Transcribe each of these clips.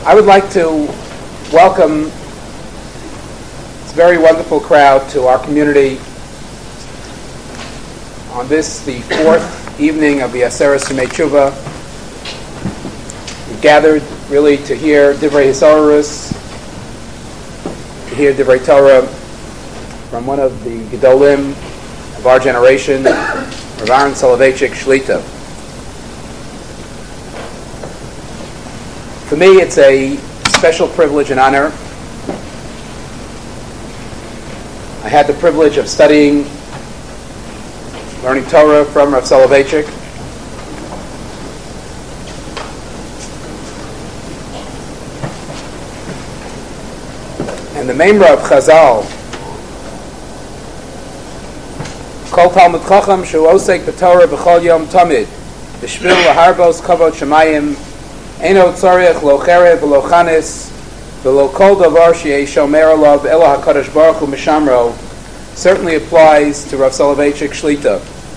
I would like to welcome this very wonderful crowd to our community on this, the fourth evening of the Aseres Yemei Tshuva. We've gathered really to hear Divrei Hisorus, to hear Divrei Torah from one of the Gedolim of our generation, Rav Aaron Soloveitchik Shlita. For me, it's a special privilege and honor. I had the privilege of studying, learning Torah from Rav Soloveitchik. And the Memra of Chazal, Kol Talmud Chacham Shu Osek B'Torah B'Chol Yom Tamid B'Shvil L'Harbos Kavod Shemayim Eino Tzarech Lo Cherev V'Lo Chanis V'Lo Kol Davar She'ei Shomer Alav Elo HaKadosh Baruch Hu Mishamro certainly applies to Rav Soloveitchik Shlita.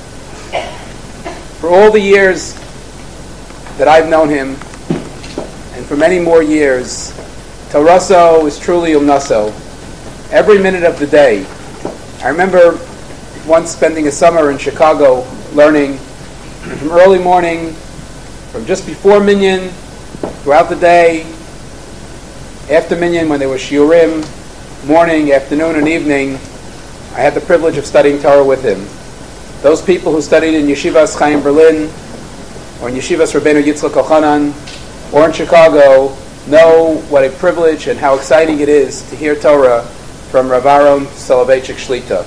For all the years that I've known him, and for many more years, Toraso is truly Umnaso. Every minute of the day. I remember once spending a summer in Chicago learning from early morning, from just before Minyan, throughout the day, after Minyan when there were shiurim, morning, afternoon, and evening. I had the privilege of studying Torah with him. Those people who studied in Yeshivas Chaim Berlin, or in Yeshivas Rabbeinu Yitzchak Kochanan, or in Chicago, know what a privilege and how exciting it is to hear Torah from Rav Aaron Soloveitchik Shlita.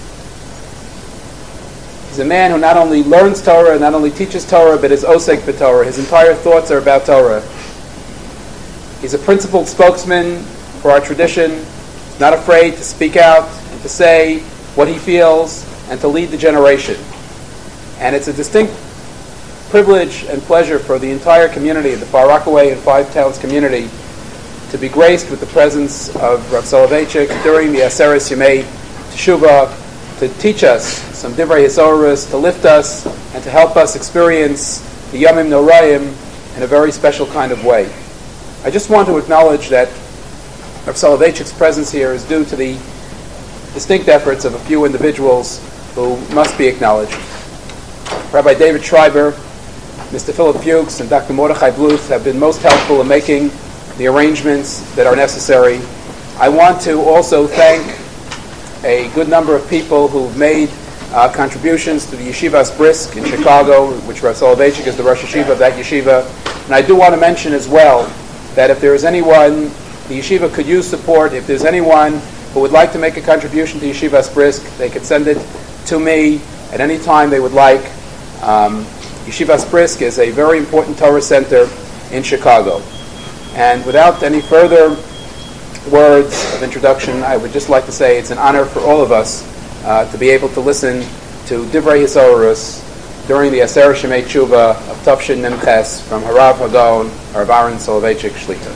He's a man who not only learns Torah, not only teaches Torah, but is osek b'Torah. His entire thoughts are about Torah. He's a principled spokesman for our tradition, not afraid to speak out and to say what he feels and to lead the generation. And it's a distinct privilege and pleasure for the entire community, the Far Rockaway and Five Towns community, to be graced with the presence of Rav Soloveitchik during the Aseres Yemei Teshuvah, to teach us some Divrei Hisorus, to lift us and to help us experience the Yomim Noraim in a very special kind of way. I just want to acknowledge that Rav Soloveitchik's presence here is due to the distinct efforts of a few individuals who must be acknowledged. Rabbi David Schreiber, Mr. Philip Fuchs, and Dr. Mordechai Bluth have been most helpful in making the arrangements that are necessary. I want to also thank a good number of people who've made contributions to the Yeshivas Brisk in Chicago, which Rav Soloveitchik is the Rosh Yeshiva of that yeshiva. And I do want to mention as well that if there is anyone, the yeshiva could use support. If there's anyone who would like to make a contribution to Yeshivas Brisk, they could send it to me at any time they would like. Yeshivas Brisk is a very important Torah center in Chicago. And without any further words of introduction, I would just like to say it's an honor for all of us to be able to listen to Divrei Hisorus during the Aseres Yemei Tshuva of Tafshin Memches from Harav Hagon, Rav Aaron Soloveitchik Shlita.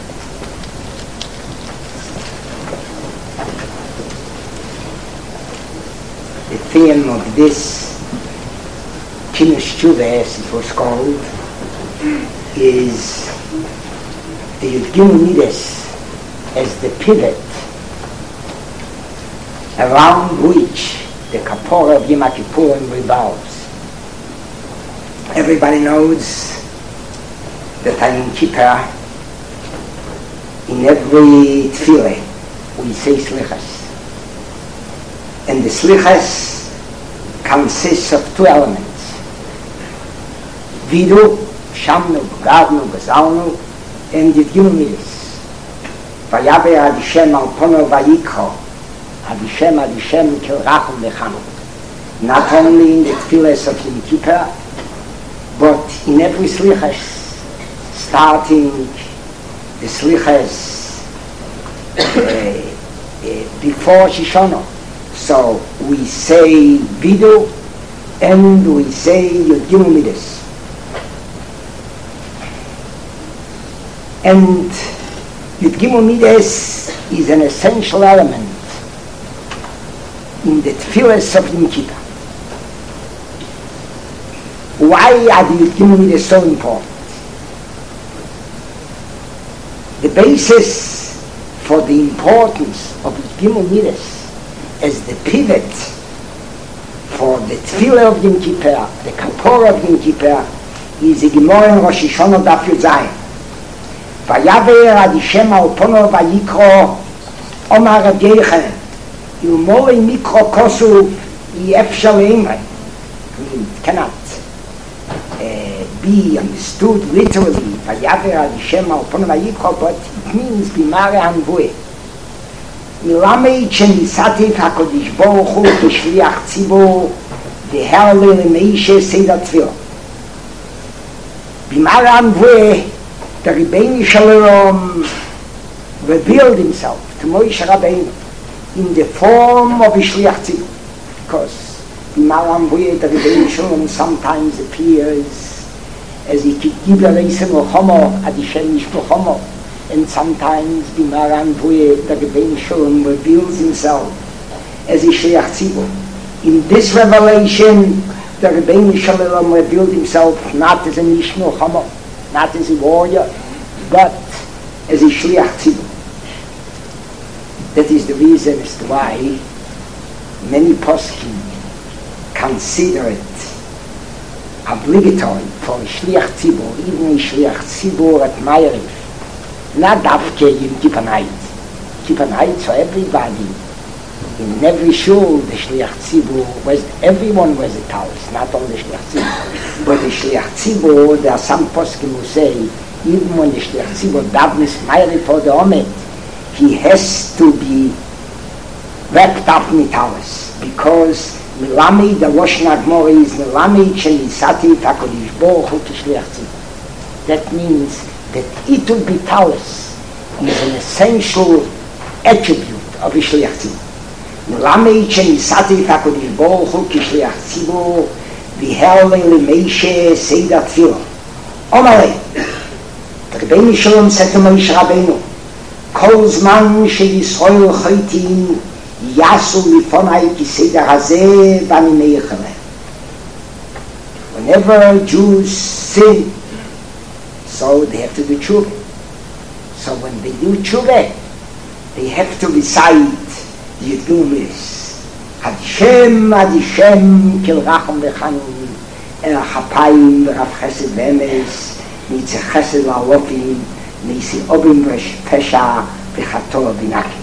The theme of this Kiddush Tshuva, as it was called, is the Yud Gimel Midas as the pivot around which the Kapora of Yom Kippurim revolves. Everybody knows that in Kippur, in every tefillah, we say Slichas. And the Slichas consists of two elements. Vidu, Shamnu, Gadnu, Gazalnu, and Yud Gimel Midas. Vayaber ad Hashem al pono vayikro, ad Hashem kel rachum lechanu. Not only in the tefillas of Yom Kippur, but in every slichas, starting the slichas before Shoshana. So we say Vidu and we say Yud Gimel Midas. And Yud Gimel Midas is an essential element in the tefillas of Yom Kippur. Why are the Yud Gimel Midas so important? The basis for the importance of Gimel Midas as the pivot for the Tefillah of Yom Kippur, the Kapora of Yom Kippur, is the Gemara in Rosh Hashanah Daf Yud Zayin. Vayaver ad Hashem al pono vayikro Omar Rav Yochanan Yumorei mikro kosuv yefshar leimrei. It cannot be understood literally. Vayaver ad Hashem al pono vayikro, but it means bimare hanvue. מלמד שניסתיו הקדוש ברוך הוא כשליח ציבור והרלה למאישה סדר תפילה. במעלה הנבואה, the Rebbeinu Shalom revealed himself to Moshe Rabbeinu in the form of a shliach tzibur, because במעלה הנבואה the Rebbeinu Shalom sometimes appears as a giver leisem l'chomo ad Hashem ish l'chomo, and sometimes במעלה הנבואה the Rebbeinu Shalom reveals himself as a shliach tzibur. In this revelation, the Rebbeinu Shalom revealed himself not as a ish l'chomo, not as a warrior, but as a shliach tzibur. That is the reason as to why many poskim consider it obligatory for a shliach tzibur, even a shliach tzibur at Ma'ariv, not Davke Yom Kippur night. Kippur night for everybody. In every shul, the shliach tzibur everyone was a talis, not only the shliach tzibur. But the shliach tzibur, there are some poskim who say, even when the shliach tzibur davnis Ma'ariv for the omet, he has to be wrapped up in talis, because Milami, the Rosh Nagmor is Milami Chenisati Takodish Baruch Hu Kishliach Tzibur. That means that it will be talis is an essential attribute of Shliach Tzibur. Milami Chenisati Takodish Baruch Hu Kishliach Tzibur V'herle L'meishe Seder Tefillah. Omale, the Rebbeinu Shalom said to Moshe Rabbeinu, Kol zman sheYisrael chaitin yasu lifonai kiseder hazeh v'ani meichaleh. Whenever Jews sin, so they have to do tshuva. So when they do tshuva, they have to recite the Yidgim Midas. Ad Hashem kel racham v'chanun chapayim v'rav chesed v'emes mitzeh chesed la'alofim Nisi obim pesha v'chator v'naki.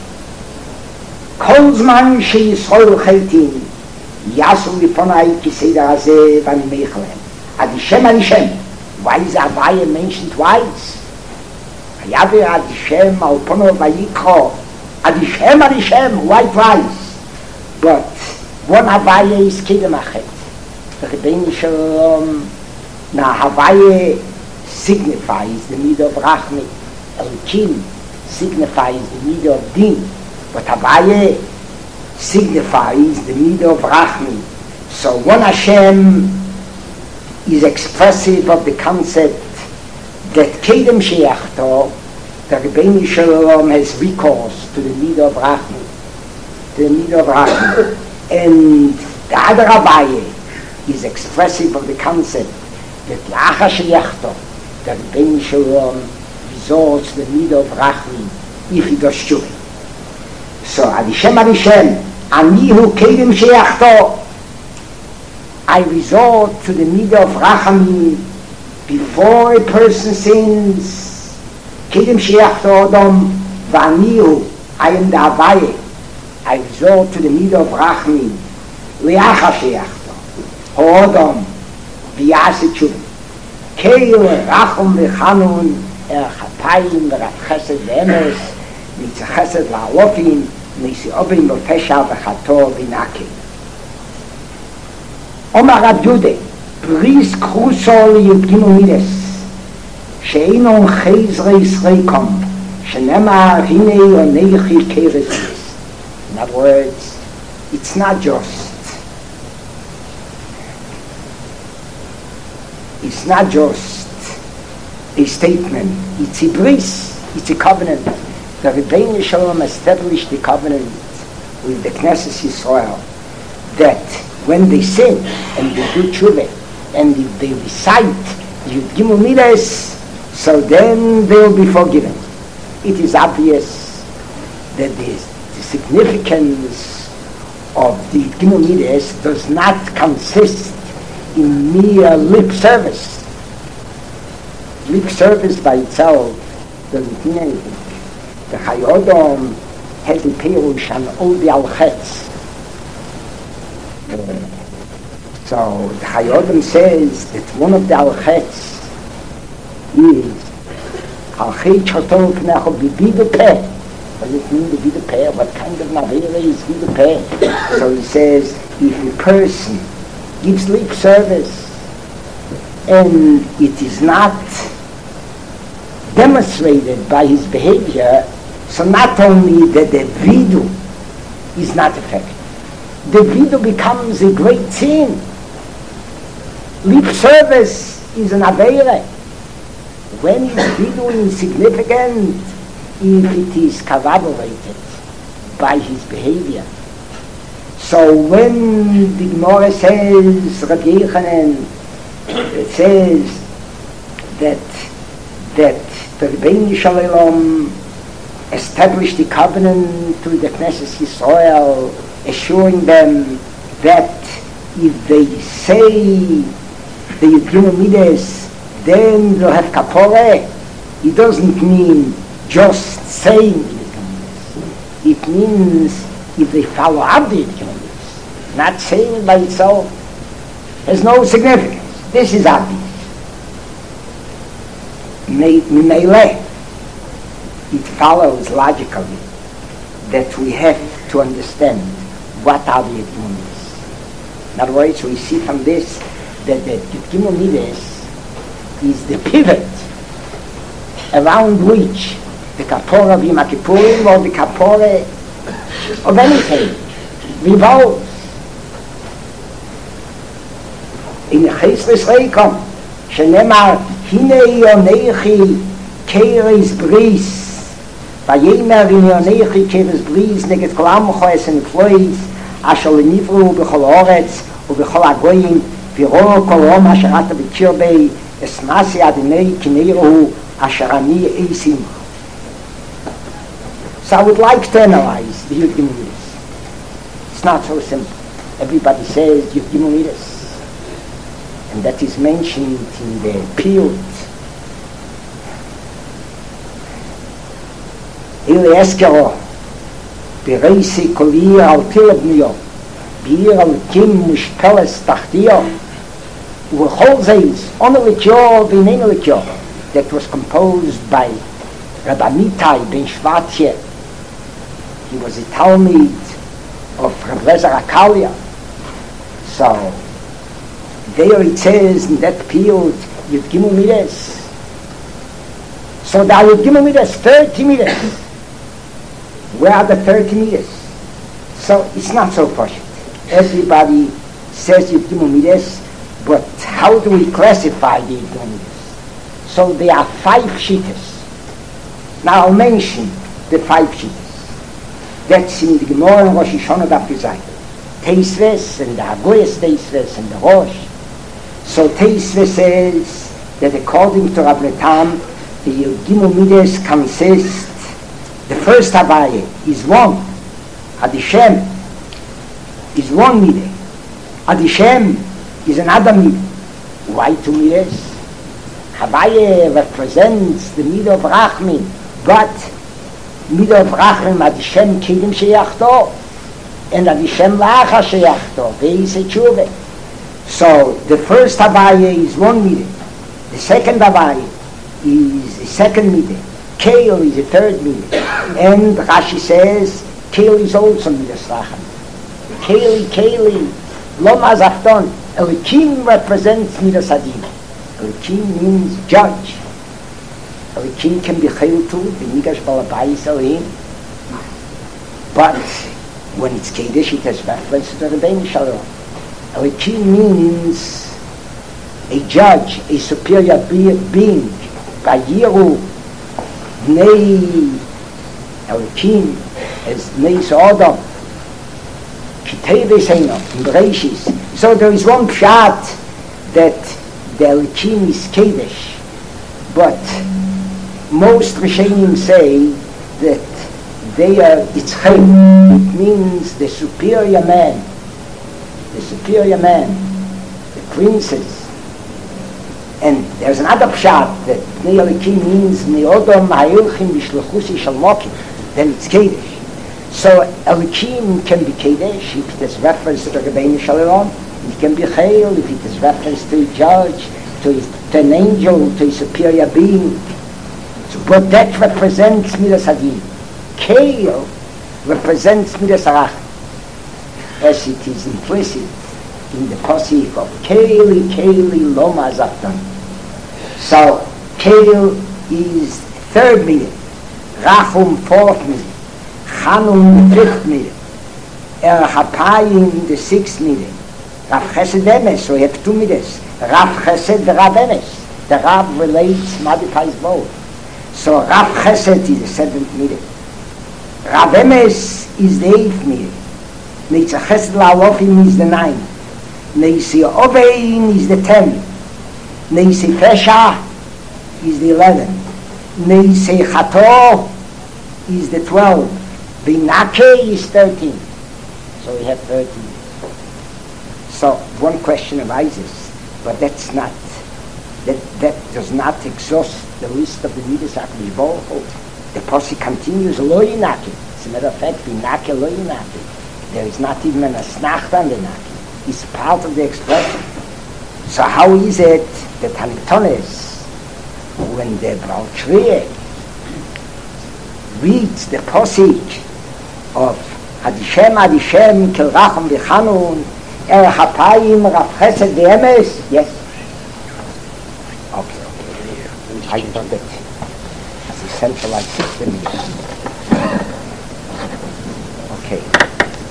Kol zman sheYisrael chaitin yasu lifonai kiseder hazeh v'ani meichalem. Ad Hashem. Why is Havaya mentioned twice? Vayaver ad Hashem al pono vayikro. Ad Hashem, why twice? But one Havaya is kedem achet. The Rebbeinu Shalom, now Havaya signifies the need of Rachmi. Elokim signifies the need of Din. But Havaya signifies the need of Rachmi. So one Hashem is expressive of the concept that Kedem Sheachto, the Rebbeinu Shalom has recourse to the need of Rachmi. To the need of Rachmi. And the other Havaya is expressive of the concept that Lacha Sheachto, the Rebbeinu Shalom resorts to the need of Rachmi if he does tshuva. So Ad Hashem, Ani hu Kedem Sheachto, I resort to the need of Rachamim before a person sins. Kedem Sheachto Odom V'ani hu, I am the Havaya. I resort to the need of Rachamim Le'acha Sheachto Odom V'yase tshuva. Keil rachum v'chanun chapayim v'rav chesed v'emes mitzeh chesed la'alofim nisi obim v'pesha v'chator v'naki. Omar Rav Yude, bris kruso liyudginu mides she'inon chezreis reikom shenemar hinei oneichi keresis. In other words, it's not just a statement, it's a bris, it's a covenant. The Rebbeinu Shalom established the covenant with the Knesset Yisrael that when they sin and they do tshuva and if they recite the Yud Gimel Midas, so then they will be forgiven. it is obvious that the significance of the Gimel does not consist in mere lip service. Lip service by itself doesn't mean anything. The Chayodom has the Perush on all the Al-Chetz. So the Chayodom says that one of the Al-Chetz is Al-Chetz Chotom Pnecho Bibidu Peh. What does it mean, Bibidu Peh? What kind of Navera is Bibidu Peh? So he says, if a person gives lip service and it is not demonstrated by his behavior, so not only that the vidu is not effective, the vidu becomes a great sin. Lip service is an aveira. When is vidu insignificant? If it is corroborated by his behavior. So when the Gemara says, Rabbi Yochanan, it says that the Rebbeinu Shalom established the covenant to the Knesset Yisrael, assuring them that if they say the Yudgim Midas, then they'll have kapore. It doesn't mean just saying Yudgim Midas. It means if they follow up the Yudgim Midas. Not saying it by itself has no significance. This is obvious. Meileh, it follows logically that we have to understand what are the Yudgim Midas. In other words, we see from this that the Yudgim Midas is the pivot around which the Kapora of Yom Kippurim or the Kapora of anything revolves. In Chesles Reikom, Shenemar, Hine Yonechi Keres Bris, Vayemer in Yonechi Keres Bris, Neget Kolam Choes and Flois, Asher Nivru Bechol Oretz, Ubechol Agoyim, Viro Kolom Asherata B'Kirbei, Esmasi Adonai Kineiru, Asherani Eisim. So I would like to analyze the Yudgim Midas. It's not so simple. Everybody says Yudgim Midas, and that is mentioned in the Piyut. Ile Eskero, Bereisi Kolir al Tilabniyo, Bir al Kim Mushpeles Tachtiyo, Uvechol Zeis, Onelikyo, Vinenelikyo, that was composed by Rabbi Mitai ben Shvatye. He was a Talmud of Rav Lezer Akalia. So, there it says in that period, Yudgim Midas. So there are Yudgim Midas, 30 Midas. Where are the 30 Midas? So it's not so poshut. Everybody says Yudgim Midas, but how do we classify the Yudgim Midas? So there are 5 shittas. Now I'll mention the 5 shittas. That's in the Gemara and Rosh Hashanah Daf Yuzayim. Teisves and the Hagoyes Teisves and the Rosh. So Teisves says that according to Rabbi Tam, the Yudgim Midas consist, the first Havaya is 1. Adishem is 1 Midah. Adishem is another Midah. Why 2 Midas? Havaya represents the Midah of Rachmin, but Midah of Rachmin Adishem Kidim Sheyachto, and Adishem Lacha Sheyachto, Ve'ise Tshuve. So the first Havaya is 1 Midah. The second Havaya is the second Midah. Keil is the third Midah. And Rashi says, Keil is also Midas Racham. Keili, Loma Zafton. Elikim represents Midas Adin. Elikim means judge. Elikim can be Chayil too, the Nigash Balabais Elohim. But when it's Kiddush, it has reference to the Rebbeinu Shalom. Elikim means a judge, a superior being. Vayiru Bnei Elikim as Bnei Sodom. Kitei Seino in Bereshis. So there is one pshat that the Elikim is Kiddush, but most Rishonim say that they are Itzchim. It means the superior man, the princes. And there's another pshat that Pnei Elikim means Neodom Ha'ilchim B'Shlechusi Shalmokim. Then it's Kedesh. So Elikim can be Kedesh if it is reference to the Rebbeinu Shalom. It can be Chayil if it is reference to a judge, to an angel, to a superior being. So, but that represents Midas Hadin. Keil represents Midas Harach, as it is implicit in the Pasuk of Keili Loma Zaptan. So Keil is third minute, Rachum fourth minute, Chanun the fifth minute, Hapayim the sixth minute, Rav Chesed Emes, so we have 2 minutes, Rav Chesed the Rav Emes. The Rav relates, modifies both. So Rav Chesed is the 7th minute, Rav Emes is the 8th minute, Neitza Chesed La'alofim is the 9th, Neisi Obein is the 10th, Neisi Pesha is the 11th, Neisi Chato is the 12th, Binake is 13th. So we have 13. So one question arises, but that's not, that does not exhaust the list of the Midas HaKadosh Baruch Hu. The Pasuk continues Lo Yinake. As a matter of fact, Binake Lo Yinake. There is not even an asnacht on the Nake. It's part of the expression. So how is it that Hanitones, when the Baal Shriya reads the Pasuk of Adishem Kel Racham V'Chanun Hapayim Rav Chesed V'Emes? Yes. Okay. I thought that as a centralized system. Okay.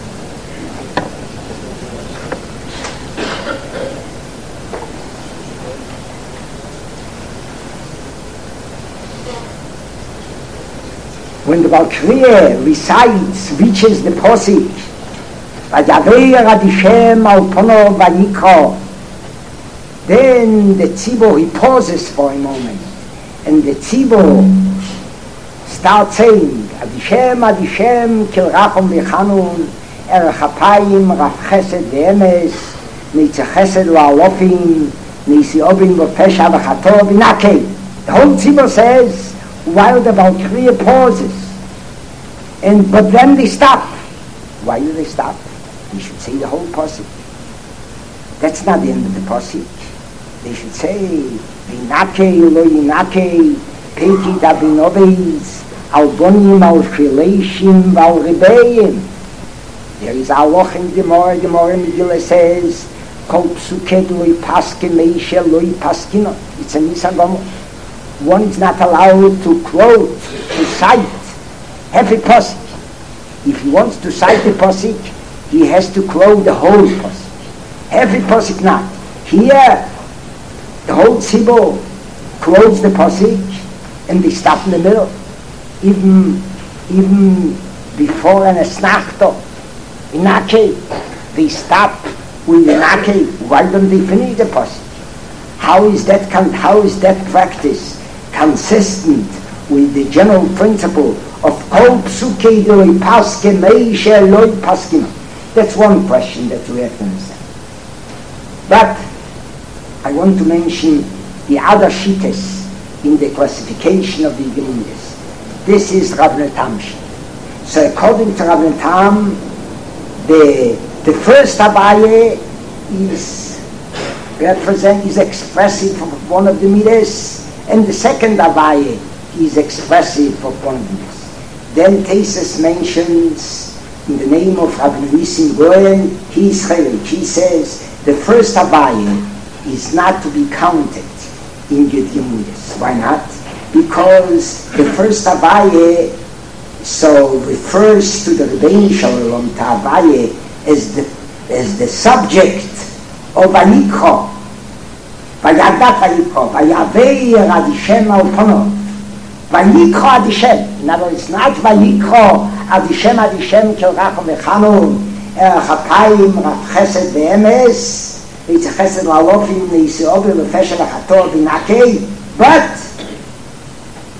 When the Baal Shriya recites, reaches the Pasuk, Vayaver Adishem al Pono Vayikro, then the Tzibor, he pauses for a moment, and the Tzibor starts saying, Adishem Kel Racham V'Chanun Hapayim Rav Chesed V'Emes Neitza Chesed La'alofim Neisi Obin V'Pesha V'Chato V'Nakei. The whole Tzibor says, while the Baal Shriya pauses, but then they stop. Why do they stop? They should say the whole Pasuk. That's not the end of the Pasuk. They should say V'Nakei Lo Yinakei Peki Davinobeis Albonim Al Chileshim Val Rebeim. There is Aloch in Gemara. Gemara Megillah says Kol Psuked Lo Paske Meisha Lo Paskino. It's a Nisan Gomor. One is not allowed to quote, to cite every Pasuk. If he wants to cite the Pasuk, he has to quote the whole Pasuk. Every Pasuk not. Here, the whole Tzibor quotes the Pasuk and they stop in the middle. Even before an Esnachto, in Nake, they stop with the Nake. Why don't they finish the Pasuk? How is that practice consistent with the general principle of Kol Psukei D'Loi Paske Meisha Loi Paskino? That's one question that we have to understand. But I want to mention the other shittas in the classification of the Geminides. This is Rav Netam. So according to Rav Netam, the first Abaye is expressive of one of the Midas, and the second Abaye is expressive of one of the Midas. Then Tesis mentions in the name of Rabbi Nissim Goyen, he says the first Abaye is not to be counted in Gidyon Midas. Why not? Because the first Abaye so refers to the Rebbeinu Shalom to Abaye as the subject of Vayikro. Vayadat Vayikro. Vayaver Adishem al Pono. Vayikro Adishem. In other words, not Vayikro Adishem Kel Racham V'Chanun Hapayim Rav Chesed V'Emes Neitza Chesed La'alofim Neisi Obin V'Pesha V'Chato V'Nakei. But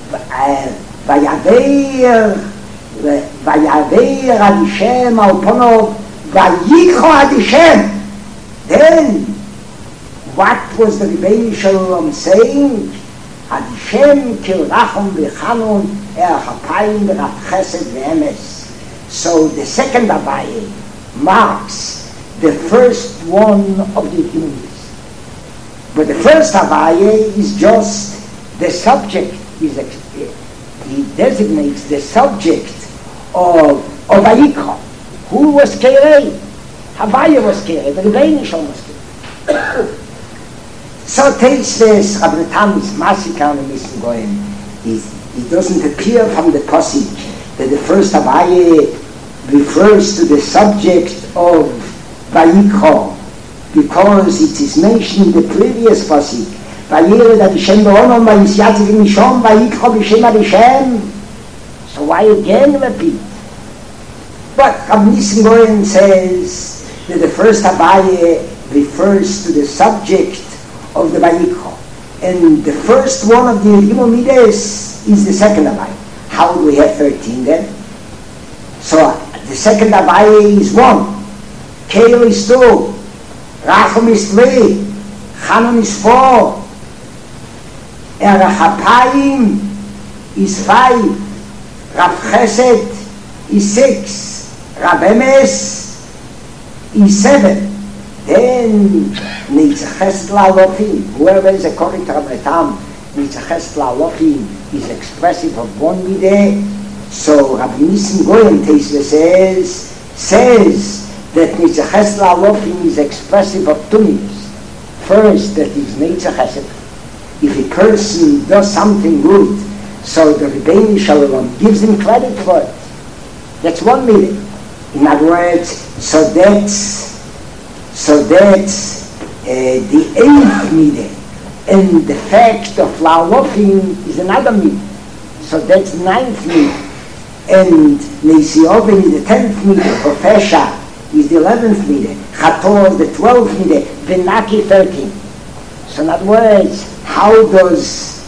ויעבר עד השם על פונו ויקחו עד השם. Then what was the Rebbeinu Shalom saying? עד השם כרחם וחנון החפיים ורב חסד ואמס. So the second Abaye marks the first one of the humans. But the first Abaye is just the subject. He designates the subject of Vayikra. Who was Kerei? Abaye was Kerei, the Rebbeinu Shalom was Kerei. So Teisves, Rabbi Natan is Masika and Missing Goyim. It doesn't appear from the Pasuk that the first Abaye refers to the subject of Vayikra, because it is mentioned in the previous Pasuk. Vayired Hashem ba'onom vayisyatzik mishom vayikra b'shem Hashem. So why again repeat? But Rabbi Nissim Goyen says that the first Abaye refers to the subject of the Vayikra, and the first one of the Yom Midas is the second Abaye. How do we have 13 then? So the second Abaye is 1, Keil is 2, Rachum is 3, Chanon is 4, Erachapayim is 5, Rav Chesed is 6, Rav Emes is 7. Then Nitzaches La'alofim, whoever is according to Rabbi Tam, Nitzaches La'alofim is expressive of one midah. So Rabbi Nissim Goyen Teisve says that Nitzaches La'alofim is expressive of two midahs. First, that is Nitzaches. If a person does something good, so the Rebbeinu Shalom gives him credit for it. That's one midah. In other words, so that's the 8th midah, and the fact of La'alofim is another midah. So that's 9th midah, and Neisi Oven is the 10th midah, Profesha is the 11th midah, Chator is the 12th midah, Venaki 13. So in other words, how does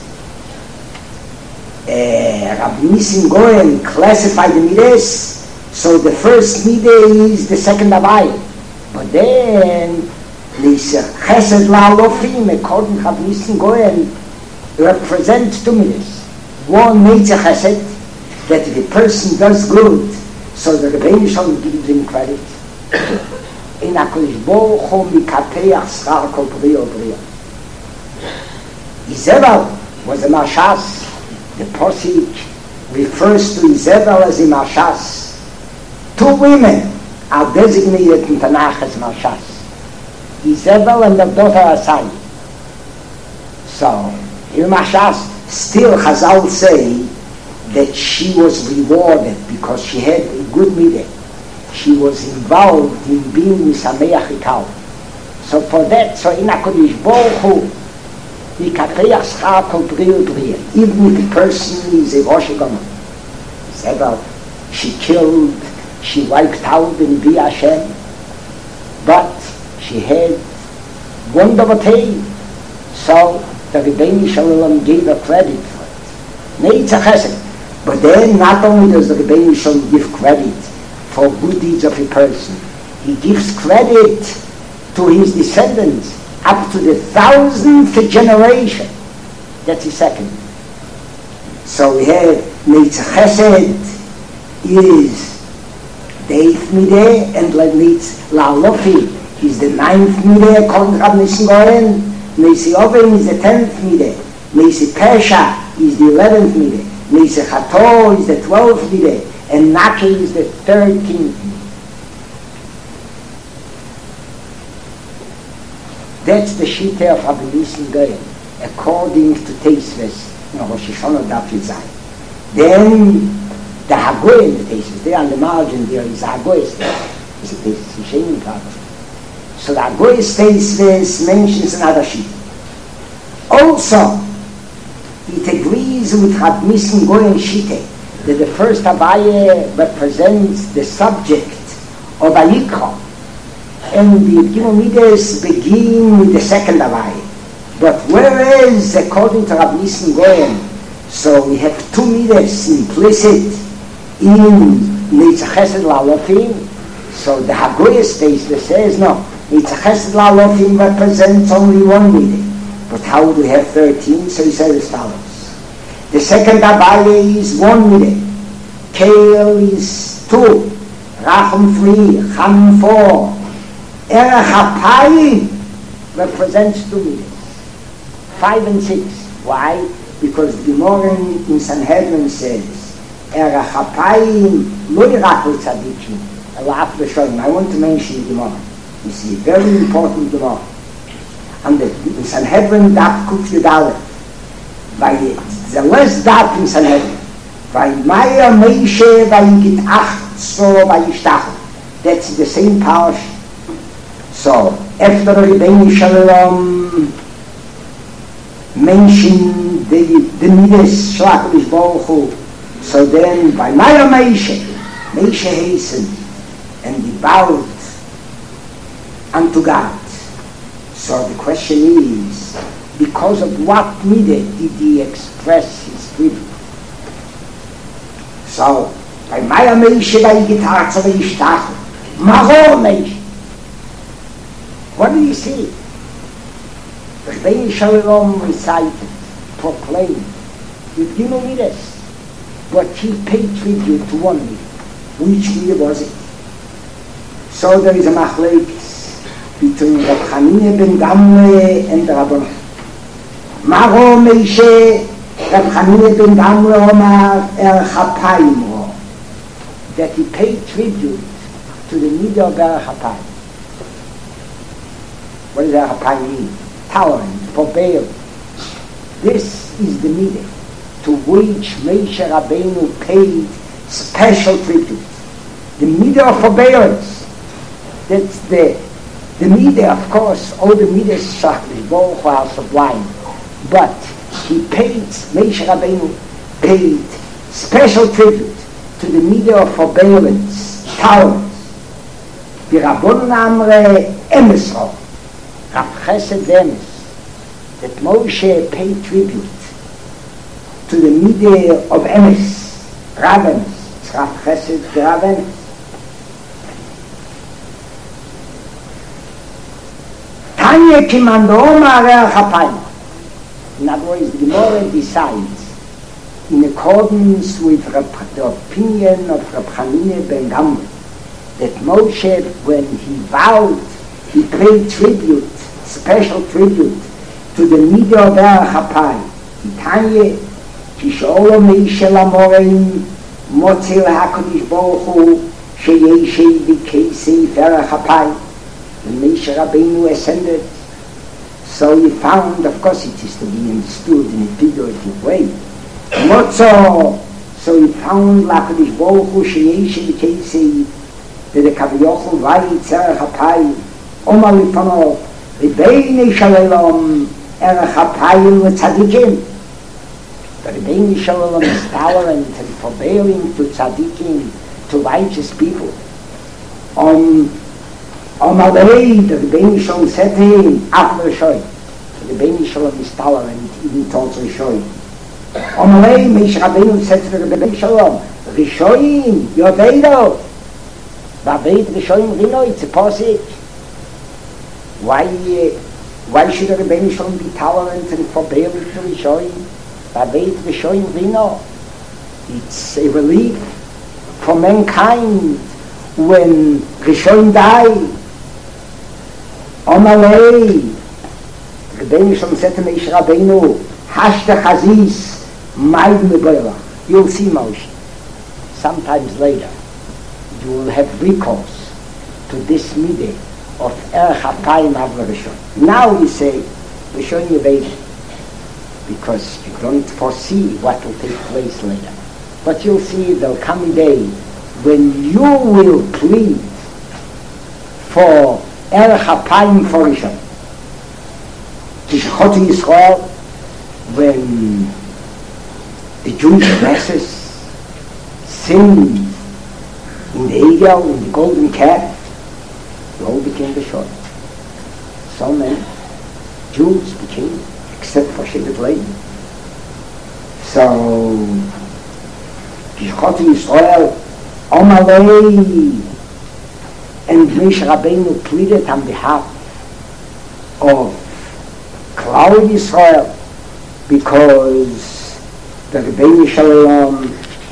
Rabbi Nissim Goyen classify the midahs? So the first midah is the second Abaye. But then, this Chesed La'alofim, according to Rabbi Nissim Goyen, represents two midahs. One, Neitzah Chesed, that if a person does good, so the Rebbeinu Shalom gives him credit. In HaKadosh Baruch Hu mikapeach schar kol bria bria. Izebel was a Marshas. The Posik refers to Izebel as a Marshas. Two women are designated in Tanakh as Marshas. Izebel and her daughter Asai. So, in Marshas, still Chazal say that she was rewarded because she had a good midah. She was involved in being Misameach Ikal. So for that, so in HaKadosh Baruch Hu, Yikapeach schar kol bria bria. Even if the person is a Rosh Hashanah. Izebel, she killed, she wiped out in Bi Hashem, but she had wonderful thing. So the Rebbeinu Shalom gave her credit for it. Neitzah Chesed. But then not only does the Rebbeinu Shalom give credit for good deeds of a person, he gives credit to his descendants up to the 1000th generation. That's the second. So we have Neitzah Chesed is the 8th midah, and Neitzah La'alofim is the 9th midah, according to Rabbi Nissim Goyen. Neisi Oven is the 10th midah. Neisi Pesha is the 11th midah. Neisi Chator is the 12th midah. And Naki is the 13th midah. That's the Shita of Rabbi Nissim Goyen, according to Teisves, Rosh Hashanah Daf Yud. Then the Hagoy in the Teisves, there on the margin there is Hagoy. Is a Teisves Shem part. So the Hagoy Teisves mentions another Shita. Also, it agrees with Rabbi Nissim Goyen Shita that the first Abaye represents the subject of Vayikra, and the Gimel Midas begin with the second Abaye. But whereas, according to Rabbi Nissim Goyen, So we have two midas implicit in Neitzach Chesed La'alofim. So the Hagoyah states that says, no, Neitzach Chesed La'alofim represents only one midah. But how would we have 13? So he said as follows. The second Abaye is one midah. Keil is 2. Rachum 3. Cham 4. Erech HaPayim represents 2 midas. 5 and 6. Why? Because the Gemara in Sanhedrin says, Erech HaPayim lo yirachel tzadikim, elaf l'sholim. I want to mention the Gemara. You see, very important Gemara. And in Sanhedrin, Daf Kuf Yud Aleph, by the last Daf in Sanhedrin, by Maya Meishe, by Yitach, so by Yishtach. That's the same parish. So, after Rebbeinu Shalom mentioned the Midas Shlach Baruch Hu, so then by Maya Meishe hastened and he bowed unto God. So the question is, because of what midah did he express his tribute? So, by Maya Meishe Vayigitar Tzavayishtach, Mahor Meishe. What did he say? Rebbeinu Shalom recited, proclaimed, with Gimel Midas, but he paid tribute to one midah. Which midah was it? So there is a machlekes between Reb Chanina ben Gamle and the Rabbanon. Maro Meishe, Reb Chanina ben Gamle Omar Erech HaPayim Ro, that he paid tribute to the midah of Erech HaPayim. What does Erech HaPayim mean? Tolerant, forbearance. This is the midah to which Moshe Rabbeinu paid special tribute. The midah of forbearance. That's the midah, of course, all the midahs Shachrish Baruch Hu are sublime. But he paid, Moshe Rabbeinu paid special tribute to the midah of forbearance, tolerance. The Rabbanon Amre Emesro, Rav Chesed Emes, that Moshe paid tribute to the midah of Emes, Rav Emes, Rav Chesed Rav Emes. Tanya Kimando Omar Erech HaPayim. In other words, the Gemara decides, in accordance with the opinion of Reb Chanina ben Gamle, that Moshe, when he vowed, he paid tribute, special tribute, to the midah of Erech HaPayim. Tanya, Kisholo Meishe Lamorein, Motzil HaKadosh Baruch Hu, Sheyeshei B'Keisei Erech HaPayim. When Moshe Rabbeinu ascended, so he found, of course it is to be understood in a figurative way, so he found L'Hakadosh Baruch Hu Sheyeshei B'Keisei, that the Kaviyachol Vayitz Erech HaPayim, Omar Lifanov, Rebbeinu Shalom Erech HaPayim L'Tzadikim. The Rebbeinu Shalom is tolerant and forbearing to tzadikim, to righteous people. Amalei, the Rebbeinu Shalom said to him, after Rishoy. The Rebbeinu Shalom is tolerant even towards Rishoy. Amalei, Moshe Rabbeinu said to the Rebbeinu Shalom, Rishoyim, Yovedo. Vaved Rishoyim Rino, it's a posik. Why should the Rebbeinu Shalom be tolerant and forbearing to Rishoyim? Vaved Rishoyim Rino. It's a relief for mankind when Rishoyim die. Amalei, Rebbeinu Shalom said to Moshe Rabbeinu, Hashta Chazis, Maid Megoylach. You'll see Moshe. Sometimes later, you will have recourse to this midah of Erech HaPayim Avla Rishon. Now we say, Rishon Yeved, because you don't foresee what will take place later. But you'll see there'll come a day when you will plead for Erech HaPayim for Rishon. Tishchot Yisrael, when the Jewish masses sinned in the Egel, in the golden calf, they all became the short. So many Jews became, except for Shevet Levi. So, Kishchot Yisrael, Omalei, and Moshe Rabbeinu pleaded on behalf of Klal Yisrael, because the Rebbeinu Shalom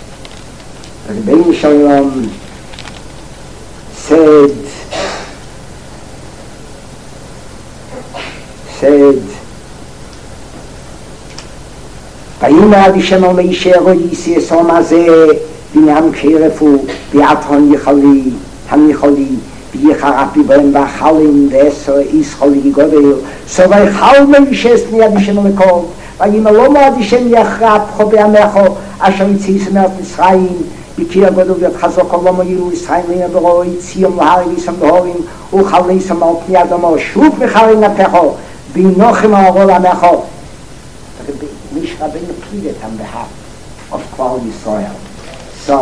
said ויאמר עד השם על משה רויסי אסום הזה בנעם קרפו ביעתון יחלי ויחרפי בהם והחלים ועשר איס חולי גודל ויחל משה סני עד השם הלקוב ויאמר לא עד השם יחרפ חובי עמךו אשר יציס מארץ מצרים בקיר הגודל ויתחזוק עולמו יראו ישראל לינה ברור יציום להרי ויסם בהורים וחלי יסם על פני אדמו שוב מחרי נפחו בינוכם העבור לעמךו. Moshe Rabbeinu pleaded on behalf of Klal Yisrael. So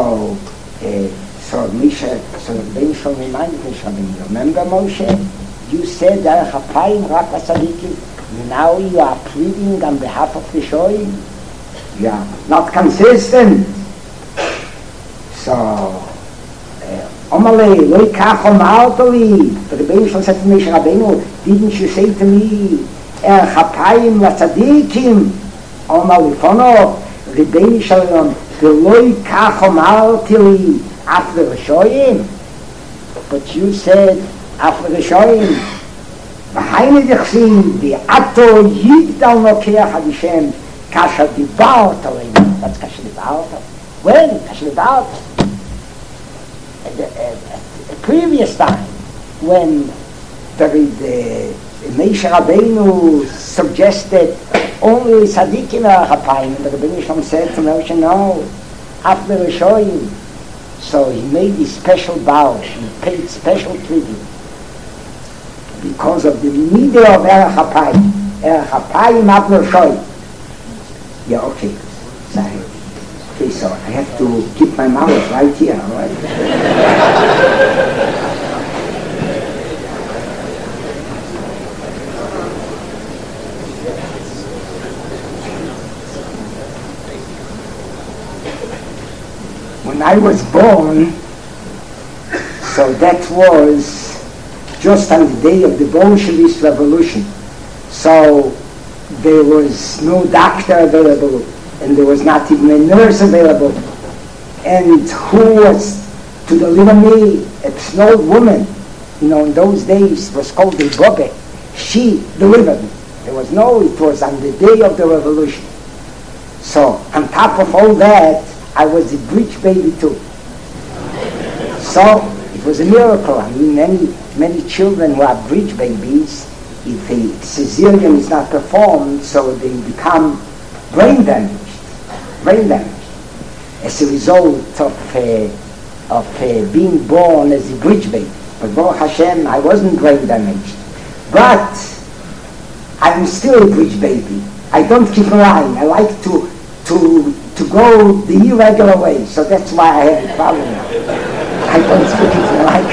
Rabbeinu Shalom reminded Moshe Rabbeinu, remember Moshe, you said Derech Hapayim Rak Tzadikim, now you are pleading on behalf of the Shoyim. You are not consistent. So, Omalei, Loi Kach Omaltoli, Rabbeinu Shalom said to Moshe Rabbeinu, didn't you say to me, Derech Hapayim Tzadikim, Omar Lifonov, Rebbeinu Shalom, Veloi Kach Omalti li after Rishoyim. But you said after Rishoyim, V'haini dichsim, V'ato yigdal nokeach ad Hashem, Kasha dibart aleinu. What's Kasha dibart? When? Kasha dibart? At the previous time, when the Moshe Rabbeinu suggested only tzaddikim are hapayim, and the Rebbeinu Shalom said to Moshe, no, after Rishoyim. So he made this special bow, he paid special tribute because of the midah of Erech Hapayim. Erech Hapayim after Rishoyim. Yeah, okay. Sorry. Okay, so I have to keep my mouth right here, all right? When I was born, so that was just on the day of the Bolshevist Revolution. So there was no doctor available, and there was not even a nurse available. And who was to deliver me? An old woman, in those days it was called the Bobe. She delivered me. It was on the day of the revolution. So on top of all that, I was a breech baby too. So it was a miracle. I mean, many children who are breech babies, if a cesarean is not performed, so they become brain damaged, as a result of being born as a breech baby. But Baruch Hashem, I wasn't brain damaged. But I'm still a breech baby. I don't keep lying. I like to go the irregular way, so that's why I have a problem now. I don't speak it like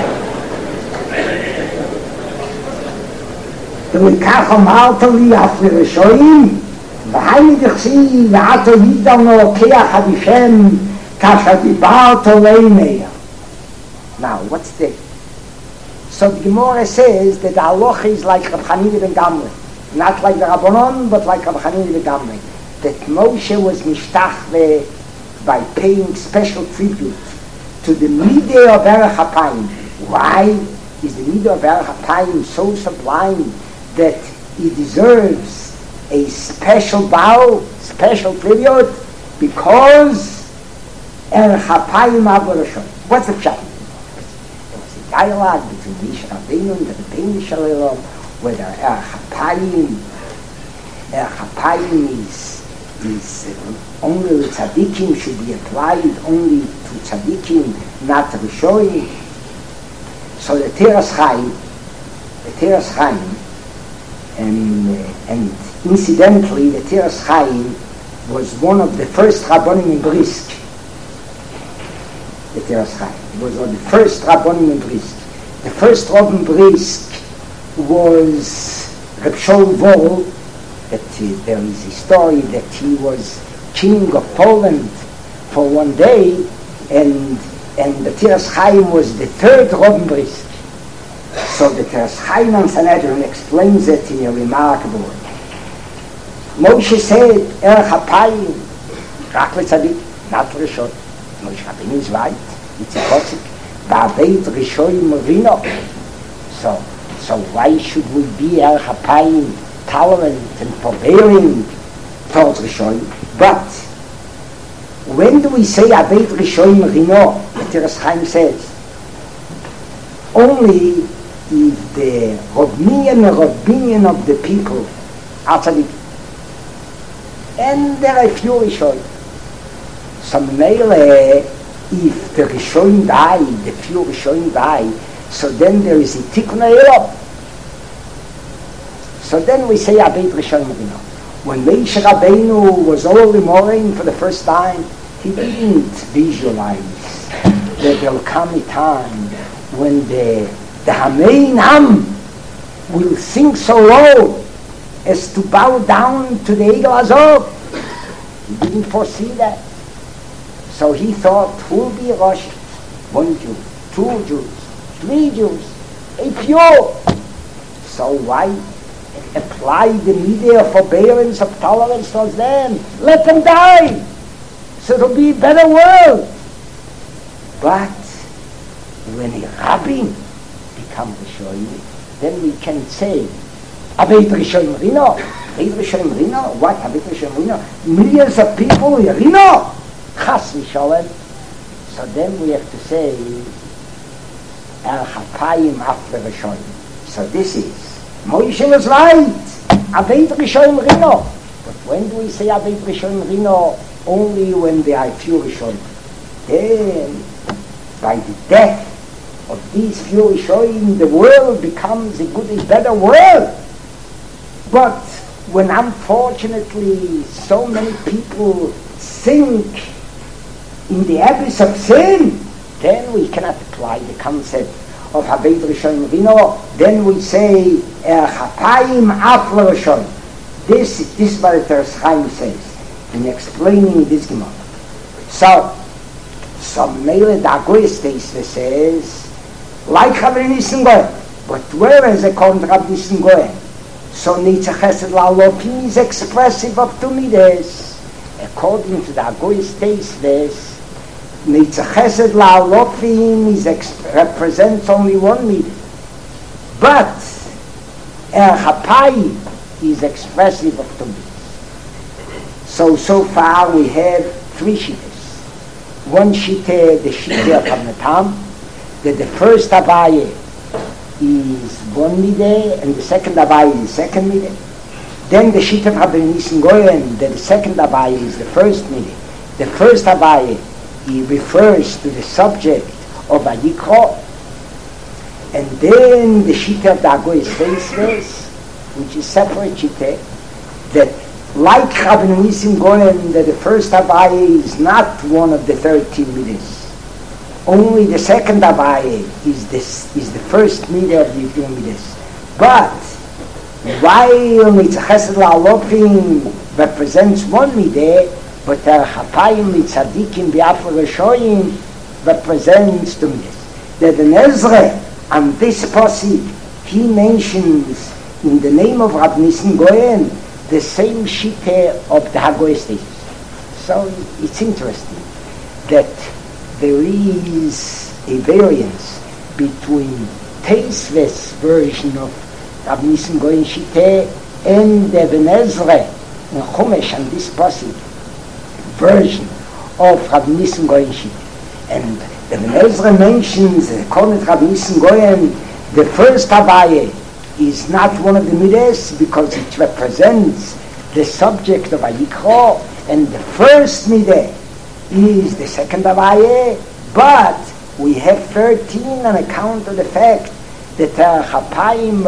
ולקח אמרת לי אף לרשועים והי דכסי ועתו ידע נוקח עד השם כאשר דיברת עלינו. Now, what's the... So the Gemara says that the halacha is like Reb Chanina ben Gamliel, not like the Rabbanon, but like Reb Chanina ben Gamliel. That Moshe was mishtachve by paying special tribute to the midah of Erech Hapayim. Why is the midah of Erech Hapayim so sublime that he deserves a special bow, special tribute? Because Erech Hapayim Avarashon. What's the pshat? There was a dialogue between Moshe Rabbeinu and the Rebbeinu Shalom, whether Erech Hapayim is only tzaddikim, should be applied only to tzaddikim, not to Rishoyim. So the Teras Chaim, and incidentally, the Teras Chaim was one of the first Rabbonim in Brisk. The Teras Chaim was one of the first Rabbonim in Brisk. The first Rav in Brisk was Reb Shaul Vol. That there is a story that he was king of Poland for one day, and the Tiras Chaim was the third Rodenbrisk. So the Tiras Chaim on Sanhedrin explains it in a remarkable way. Moshe said, Hapayim, Rak L'Tzadik, not Rishon. Moshe Rabbeinu is right, it's a Kotzik. Ba'aveit Rishoyim Rino. So why should we be Hapayim, tolerant and forbearing towards Rishoyim? But when do we say Aveit Rishoyim Rino? The Tiras Chaim says, only if the Rabbinian of the people are tzaddik. And there are few Rishoyim. So Meile, if the Rishoyim die, the few Rishoyim die, so then there is a Tikkun Ha'olam. So then we say Aveit Rishoyim Rino. When Moshe Rabbeinu was all Morim for the first time, he didn't visualize that there will come a time when the Hamein Ham will sink so low as to bow down to the Egel Azov. He didn't foresee that. So he thought, who will be Rosh? 1 Jew, 2 Jews, 3 Jews, a few. So why apply the media of forbearance, of tolerance towards them? Let them die, so it'll be a better world. But when a rabbin becomes Rishoyim, then we can say, Aveit Rishoyim Rino. Aveit Rishoyim Rino? What? Aveit Rishoyim Rino? Millions of people, Rino? Chas v'sholem. So then we have to say, El Hapayim after Rishoyim. So this is, Moshe was right, Aveit Rishoyim Rino. But when do we say Aveit Rishoyim Rino? Only when there are few Rishoyim. Then, by the death of these few Rishoyim, the world becomes a better world. But when unfortunately so many people sink in the abyss of sin, then we cannot apply the concept of Aveit Rishoyim Rino. Then we say Chapayim Afla Rishoyim. This is what the Tiras Chaim says in explaining this Gemara. So Meile Dagoyes Teisve says, like Rabbi Nissen Goyen, but whereas according to Rabbi Nissen Goyen, so Nitzach Chesed La'alopim is expressive of 2 midas. According to the Dagoyes Teisve, Nitzach Chesed La'alopim represents only 1 midah. But Chapayim is expressive of 2 midas. So far we have 3 shittas. One shitta, the shitta of Avnatam, that the first Abaye is 1 midah and the second Abaye is the second midah. Then the shitta of Rabbi Nissen Goyen, that the second Abaye is the first midah. The first Abaye, he refers to the subject of Vayikra. And then the shitta of the Dagoyes Teisve, which is separate shitta, that like Rabbi Nissen Goyen, that the first Abaye is not one of the 13 midas. Only the second Abaye is the first midah of the 2 midas. But while Nitzach Chesed La'alopim represents 1 midah, but Chapayim Litzadikim B'Afla Rishoyim represents 2 midas. That in Ezra, on this pasuk, he mentions in the name of Rabbi Nissen Goyen the same shitta of the Dagoyes Teisve. So it's interesting that there is a variance between Teisve's version of Rabbi Nissen Goyen shitta and the Ibn Ezra in Chumash and this pasuk version of Rabbi Nissen Goyen shitta. And the Ibn Ezra mentions, according to Rabbi Nissen Goyen, the first Abaye is not one of the midas because it represents the subject of Vayikra, and the first midah is the second Abaye, but we have 13 on account of the fact that Chapayim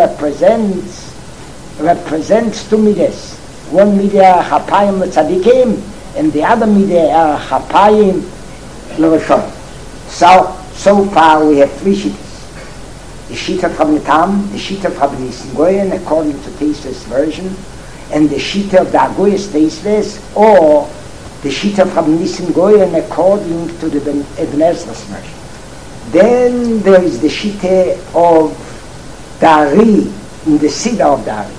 represents 2 midas. 1 midah Chapayim L'Tzadikim, and the other midah Chapayim L'Rishoyim. So far we have 3 shittas. The Shita of Rabbi Tam, the Shita of Rabbi Nissen Goyen, according to Teisve's version, and the Shita of the Dagoyes Teisve, or the sheet of Rabbi Nissim Goyen according to the Ibn Ezra's version. Then there is the sheet of Dari, in the Siddur of Dari.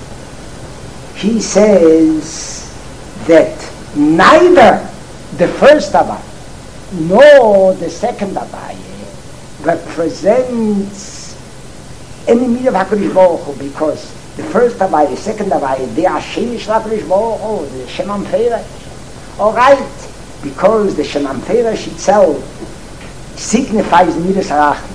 He says that neither the first Abaye nor the second Abaye represents any midah of HaKadosh Baruch Hu, because the first Abaye, the second Abaye, they are Shemish HaKadosh Baruch Hu, the Shem HaMeferesh. All right, because the Shem HaMeferesh itself signifies midas harachim.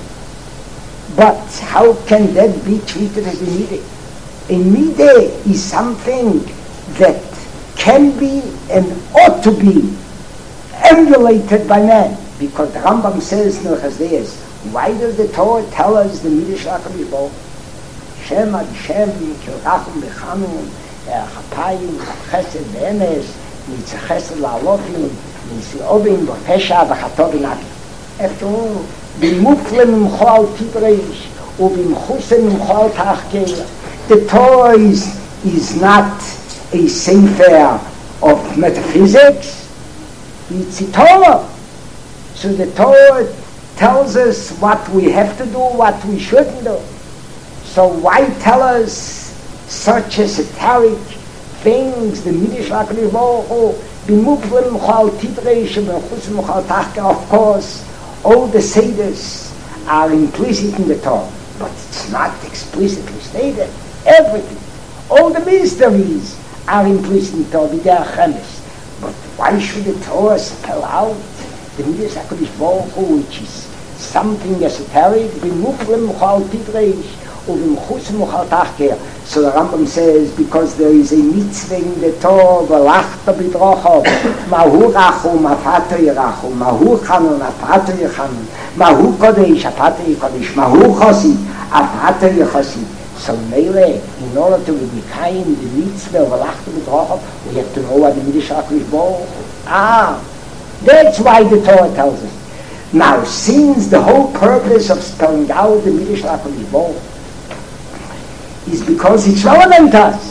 But how can that be treated as a midah? A midah is something that can be and ought to be emulated by man. Because the Rambam says in the Chasdeyes, why does the Torah tell us the midah shel HaKadosh Baruch Hu? Shem ad Shem, Kirachum B'Chanun, Chapayim, Chesed V'Emes, Mitzvah Chesed La'alofim, Mitzvah Ovim, V'Pesha, V'Chato V'Naki. After all, B'Mufle Mimcho Al Tibreish, U'B'Mchuse Mimcho Al Tachkeir. The Torah is not a sefer of metaphysics, it's a Torah. So the Torah tells us what we have to do, what we shouldn't do. So why tell us such esoteric things, the Midrash HaKadosh Baruch Hu, B'Mufle Mimcho Al Tibreish, U'B'Mchuse Mimcho Al Tachkeir? Of course, all the Seder's are implicit in the Torah, but it's not explicitly stated. Everything, all the mysteries are implicit in the Torah, b'derech chemes. But why should the Torah spell out the Midas HaKadosh Baruch Hu, which is something esoteric, B'Mufle Mimcho Al Tibreish, U'B'Mchuse Mimcho Al Tachkeir? So the Rambam says, because there is a mitzvah in the Torah, V'lachta b'drochav, Mahu Rachu, Mafato Yirachu, Mahu Chanun, Afato Yichanun, Mahu Kodesh, Afato Yikodesh, Mahu Chosid, Afato Yichosid. So Mele, in order to be kind the mitzvah of V'lachta b'drochav, we have to know what the Midrash HaKadosh Baruch Hu. That's why the Torah tells us. Now, since the whole purpose of spelling out the Midrash HaKadosh Baruch Hu is because it's relevant to us.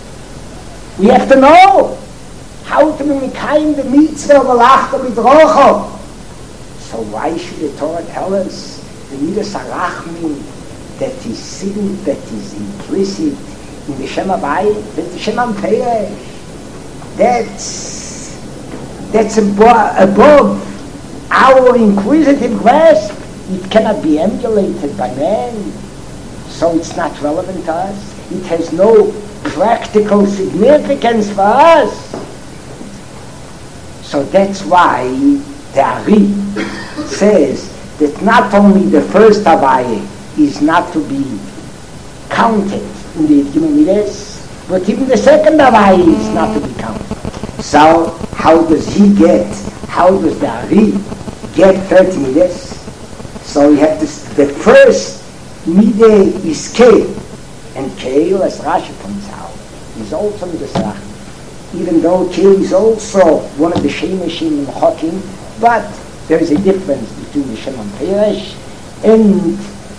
We have to know how to be kind the mitzvah of V'lachta b'drochav. So why should the Torah tell us the midas harachmin that is implicit in the Shem Havai, that's the Shem HaMeferesh? That's above our inquisitive grasp. It cannot be emulated by man. So it's not relevant to us. It has no practical significance for us. So that's why the Ari says that not only the first Abaye is not to be counted in the Yidgim Midas, but even the second Abaye is not to be counted. So how does the Ari get 30 Midas? So we have the first Midah is Keil, and Keil, as Rashi points out, is also Midas Harachim. Even though Keil is also one of the Shemeshim in Chokim, but there is a difference between the Shem HaMeferesh and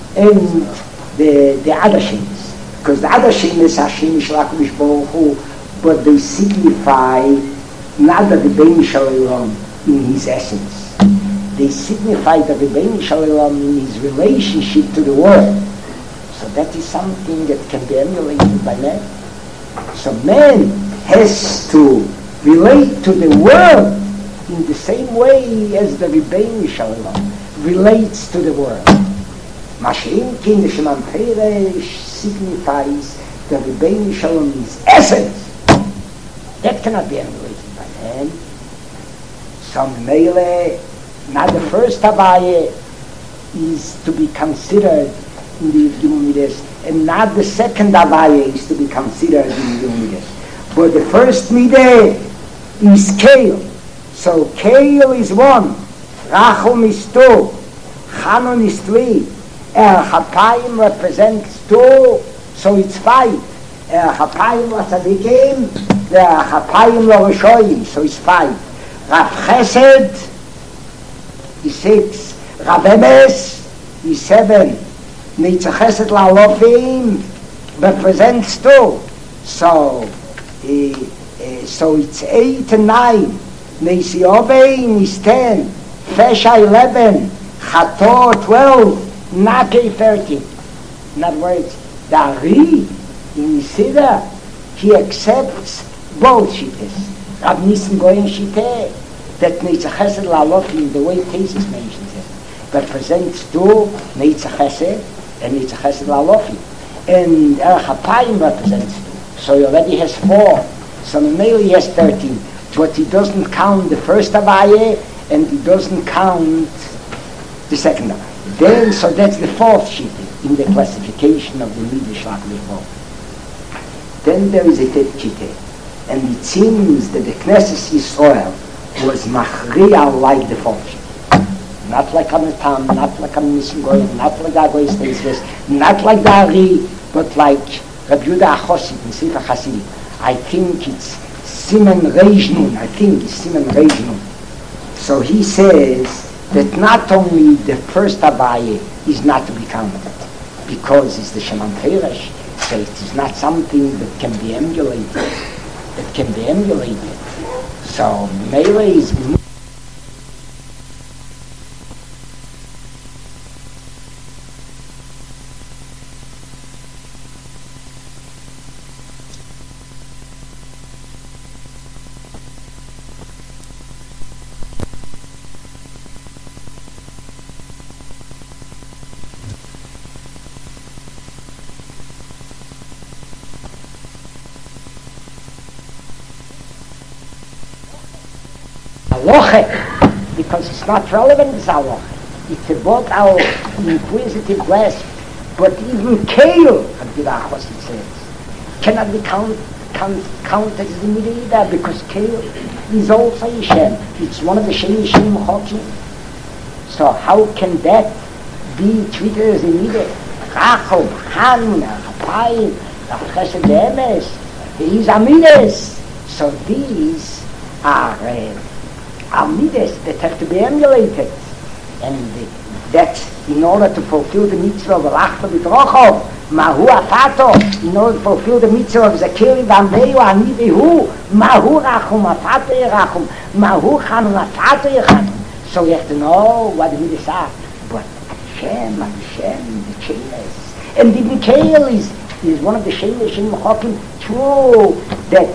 the other Shemes. Because the other Shemes are Shemish HaKadosh Baruch Hu, but they signify not the Rebbeinu Shalom in his essence. They signify the Rebbeinu Shalom in his relationship to the world. So that is something that can be emulated by man. So man has to relate to the world in the same way as the Rebbeinu Shalom relates to the world. Mashiach the Shem HaMeferesh signifies the Rebbeinu Shalom's essence. That cannot be emulated by man. So Mele, not the first Abaye is to be considered in the Yidgim Midas, and not the second Abaye is to be considered in the Yidgim Midas. But the first Midah is Keil. So Keil is 1, Rachum is 2, Chanun is 3, Chapayim represents 2, so it's 5. Chapayim Tzadikim, Chapayim L'Rishoyim, so it's 5. Rav Chesed is 6, Rav Emes is 7, Mitzvah Chesed La'alofim represents 2, so it's 8 and 9. Nesiobe is 10, Fesha 11, Chato 12, Nake 13. In other words, the Ari in Sida, he accepts both Shittas. Rab Nissen Goyen Shittah, that Neitza Chesed La'alofim, the way Tesis mentions it, represents two Neitza Chesed and Neitza Chesed La'alofim. And Erech HaPayim represents two. So he already has 4. So Memele he has 13. But he doesn't count the first Avaya, and he doesn't count the second Avaya. Then, so that's the 4th Shittah in the classification of the Midrash Lachlichol. Then there is a 5th Shittah, and it seems that the Knesset Yisrael was Machriya like the 4th Shittah. Not like Amatam, not like Nissen Goyen, not like Agoy Stasis, not like the Ari, but like Rabbi Yehuda HaChossid in Sefer Hasidim. I think it's Siman Reishnun, So he says that not only the first Avaya is not to be counted, because it's the Sheman Feresh, so it is not something that can be emulated. So Mele is because it's not relevant as halacha. It's about our inquisitive grasp. But even Keil, it says, cannot be counted as the midah either, because Keil is also a Shem. It's one of the Shem Chokim. So how can that be treated as a midah? Rachel, Hanuna, Chapayim, Chesed Emes, these are midas. So these are midas that have to be emulated, and that's in order to fulfill the mitzvah of Alachta B'Trochov, Mahu Afato, in order to fulfill the mitzvah of Zakiri V'Amdeyu Ani V'Hu, Mahu Rachum Afato Yerachum, Mahu Chanun Afato Yechanun. So we have to know what the midas are. But Hashem, the Cheles, and the Mikael is one of the Shemesh in Mechokim. True that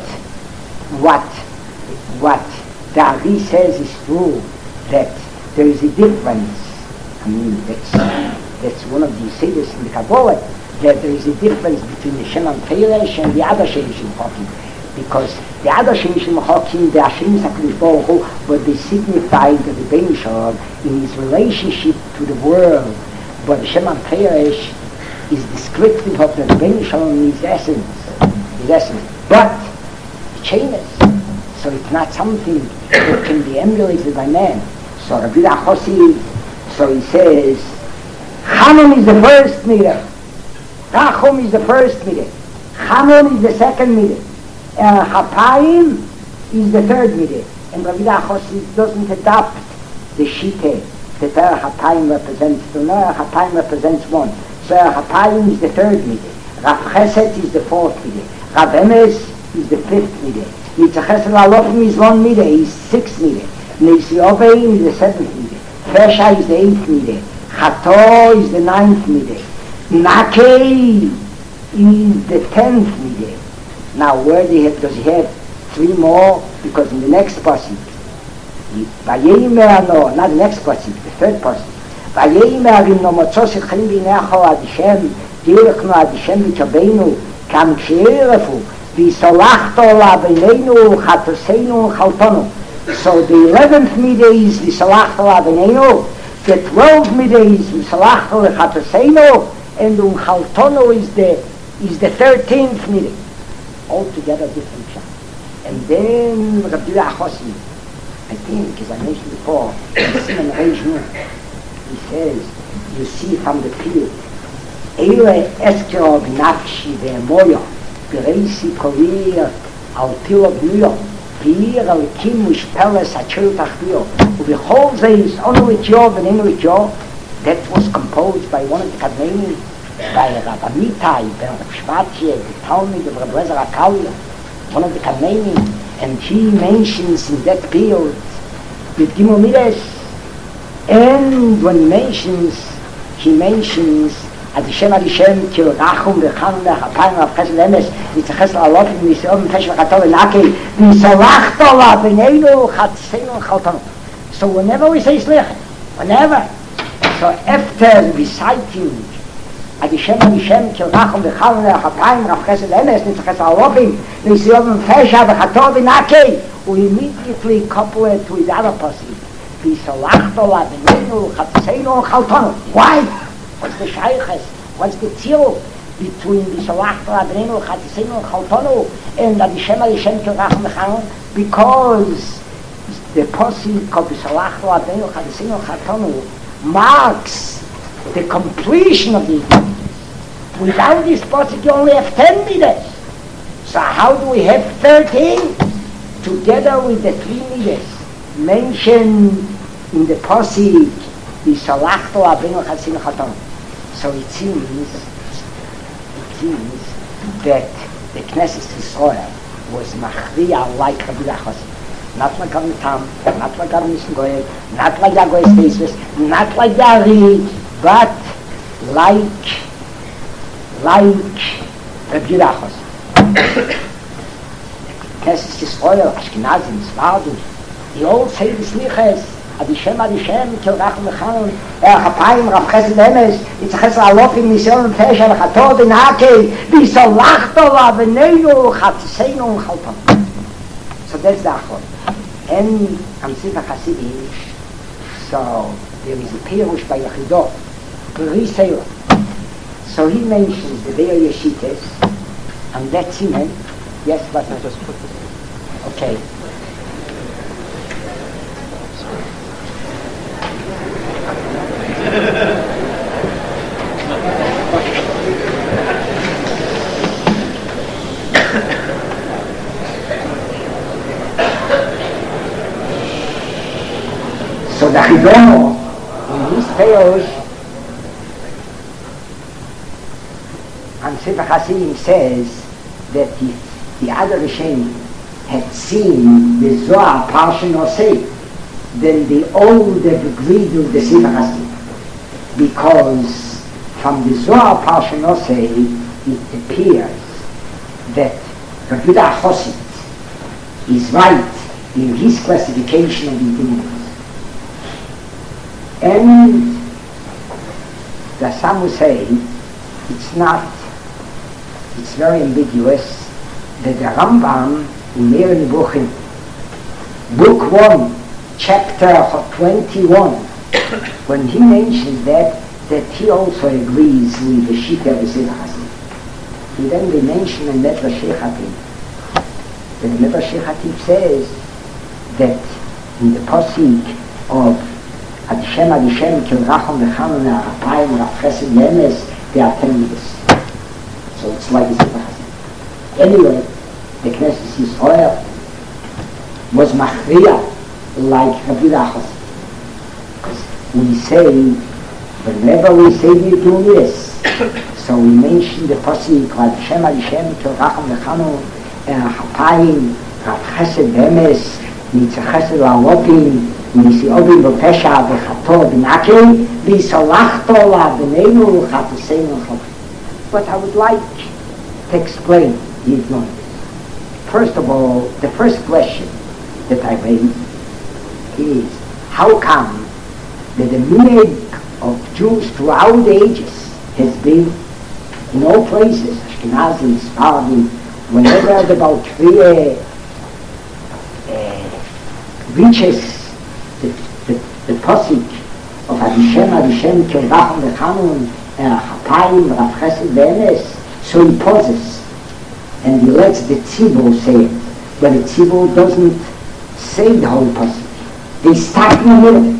what the Ari says is true, that there is a difference. I mean, that's one of the Yesodis in the Kabbalah, that there is a difference between the Sheman Feresh and the other Shemesh in Mechokim. Because the other Shemesh in Mechokim, the Hashem HaKadosh Baruch Hu, but they signify the Rebbeinu Shalom in his relationship to the world. But the Sheman Feresh is descriptive of the Rebbeinu Shalom in his essence. But it changes. So it's not something that can be emulated by man. So Rabbi Yehuda, so he says, Chanun is the first midah, Rachum is the first midah, Chanun is the second midah, Chapayim is the third midah. And Rabbi Yehuda doesn't adopt the Shittah that Chapayim represents. So Chapayim represents one. So Chapayim is the third midah, Rav Chesed is the fourth midah, Rav Emes is the fifth midah. Neitza Chesed La'alofim is 1 midah, is 6 midah. Nesiobe is the 7th midah. Fesha is the 8th midah. Chato is the 9th midah. Nake is the 10th midah. Now where does he have 3 more? Because in the next pasuk, Vayemer, no, not the next pasuk, the third pasuk. Vayemer im no motzos etchim b'necho ad Hashem, direchnu ad Hashem v'tzabeinu, kam ksherefu, v'solachto labeneinu, chatoseinu, chaltonu. So the 11th midah is v'solachto labeneinu, the 12th midah is v'solachto lechatosenu, and chaltonu is the 13th midah. Altogether different shot. And then Rabbi Yehuda, I think, as I mentioned before, Siman Reishnun, he says, you see from the field, Eile eskero b'nafshi ve'emoyo, b'reisi korir al tilo b'nuyo, v'ir al kim u'shpeles ha'chil tachliyo, u'v'chol zeis onu etyo v'nenu etyo. That was composed by one of the Kadmenim, by Rav Amitai, by Rav Shvatye, the Talmud of Rav Lezer HaKalya, one of the Kadmenim. And he mentions in that period the Gimel and when he mentions at the Shem Adishem Kil Rachum V'Chanun V'Chapayim Rav Chesed Emes Yitzchak Alofim V'Yisrael V'Fesh V'Chatol V'Nakei V'Yisalachto V'Avineinu Chatseinu Chaltanu. So whenever we say Slicha, whenever, so after reciting at the Shem Adishem Kil Rachum V'Chanun V'Chapayim Rav Chesed Emes Yitzchak Alofim V'Yisrael V'Fesh V'Chatol V'Nakei, we immediately couple it with the other passage. V'Yisalachto V'Avineinu Chatseinu Chaltanu. Why? What's the shaykhs? What's the tzil between the Shalach Rabbeinu Chatzinu Chaltonu and the Shem Adishem Kil Rachum V'Chanun? Because the posik of the Shalach Rabbeinu Chatzinu Chaltonu marks the completion of the Yiddish. Without this posik you only have 10 midas. So how do we have 13? Together with the 3 midas mentioned in the posik the Shalach Rabbeinu Chatzinu Chaltonu. So it seems that the Knesset Yisrael was machriya like Rabbi Chossi. Not like Rabbi Tam, not like Rabbi Nissim Goel, not like the Goel Stasis, not like the Ari, but like Rabbi Chossi. Knesset Yisrael, Ashkenazim, Sfardim, they all say the Slichas, Adishem Kil Rachum V'Chanun Chapayim Rav Chesed Emes Yitzchak Alofim V'Yisrael V'Fesh V'Chatol V'Nakei V'Yisalachto V'Avineinu Chatseinu Chaltanu. So that's the Achon. And am Sefer Hasidim, so there is a Pirush by Yechidot, Peri Seir. So he mentions the Be'er Yeshites, and that's him. Yes, but I just put this. Okay. So the Chidono in these tales and Sefer Hasidim says that if the other Rishonim had seen the Zohar Parsha Nosei, then they all would have agreed with the Sefer Hasidim. Because from the Zohar Parsha Nosei it appears that Rabbi Chossi is right in his classification of the Indians. And the some will say it's very ambiguous that the Rambam in Meir Nebuchim, Book 1, Chapter 21, when he mentions that he also agrees with the Shita of the Sefer Hasidim. And then they mention in Medrash Shechatim. The Medrash Shechatim says that in the posik of Adishem Kil Rachum V'Chanun Chapayim Rav Chesed Emes, they are 10 midas. So it's like the Sefer Hasidim. Anyway, the Knesset Yisrael was machriya like Rabbi Chossi. We say, whenever we say we do this, so we mention the posik like Shem Adishem Kil Rachum V'Chanun Chapayim Rav Chesed Emes Yitzchak Alofim V'Yisrael V'Fesh V'Chatol V'Nakei V'Yisalachto V'Avineinu Chatseinu Chaltanu. But I would like to explain the ignorance. First of all, the first question that I raise is, how come that the minhag of Jews throughout the ages has been in all places, Ashkenazim, Sfardim, whenever the Baltria reaches the posik of Adishem Kil Rachum V'Chanun Chapayim Rav Chesed Emes, so he pauses and he lets the tzibur say it, but the tzibur doesn't say the whole posik. They start in the middle.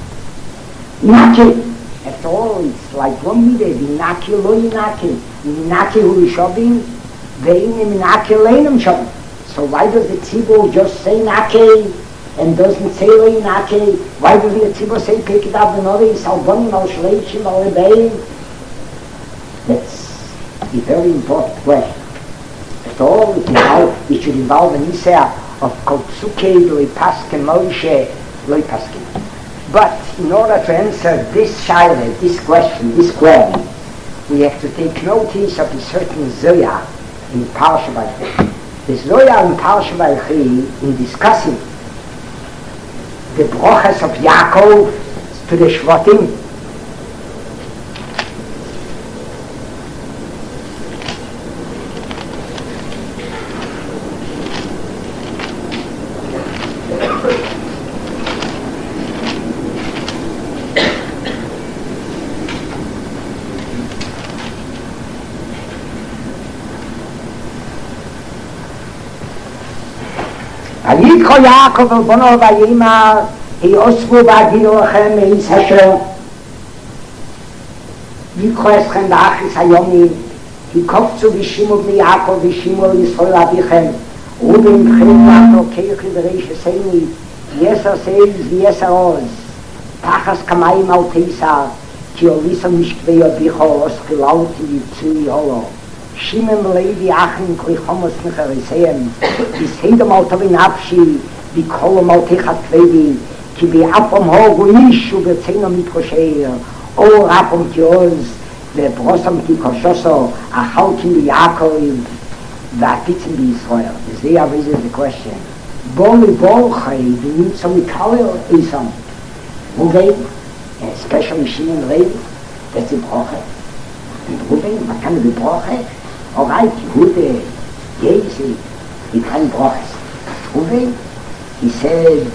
Naki. After all, it's like one midah. Naki lo yinaki. Naki hu yishabim, ve'im naki leinam shabim. So why does the tzibur just say naki and doesn't say lo yinaki? Why does the tzibur say pick it up another? Salbonim al shleishim al rebeim. That's a very important question. After all, it should involve an Isaiah of Kol Tzukei Loi Paskin Moshe Loi Paskin. But in order to answer this shaila, this question, this query, we have to take notice of a certain Zoya in Parsha Vaychi. The Zoya in Parsha Vaychi, in discussing the broches of Yaakov to the Shvatim, ויקרא יעקב אל בנו ויאמר היאספו והגילו לכם מעץ אשר יקרא אתכם באחרית הימים יקופצו ושימו בני יעקב ושימו אל ישראל אביכם ובמבחן ואתו כיכי בריש עשני יסר סייז ויסר עוז תחס כמים על תיסר כי הוליסו משכבי אביכו אוסקלאותי יצוי הולו Shimon Levi Achim Klichomos Nechariseim Yisheidam al Tovi Nafshi Vikolom al Techat Kvevi Ki Bi'apom Hogu Yishu V'tzeino Mitkosheir O Rapom Kioz Ve'brosam Ki Koshoso Achalkim B'Yakov V'atitzim B'Yisrael. There raises the question Boli Bolchai V'nitzom Mikalil Isam Ruven, especially Shimon Levi, that's the Broche. Ruven, what can be Broche? Alright, Yehuda, Yezi, he can't broches. Ruven, he said,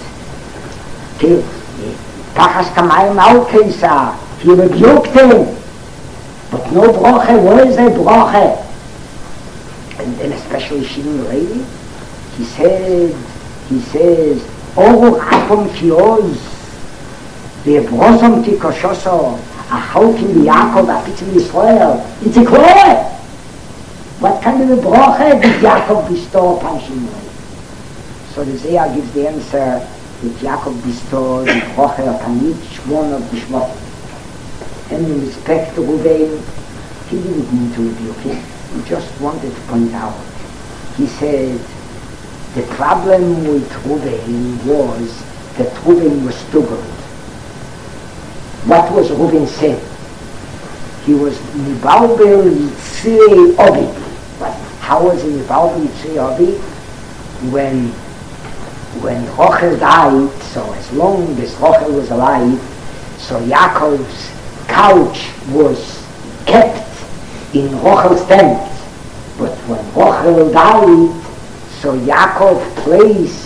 Tachas Kamayim al Keisa, he rebuked him, but no broche, where is the broche? And then especially Shimon Levi, he says, Oru Apom Kioz, Ve'brosam Tikoshoso, Achalkim B'Yakov V'atitzim Yisrael. It's a clear. What kind of a broche did Yaakov bestow upon Shimon? So the Zohar gives the answer that Yaakov bestowed the broche upon each one of the Shvatim. And in respect to Ruven, he didn't mean to rebuke him. He just wanted to point out. He said the problem with Ruven was that Ruven was stubborn. What was Ruven said? He was Nibalbel Yitzirei Obi. But how was he Nibalbel Yitzirei Obi? When Rochel died, so as long as Rochel was alive, so Yaakov's couch was kept in Rochel's tent. But when Rochel died, so Yaakov placed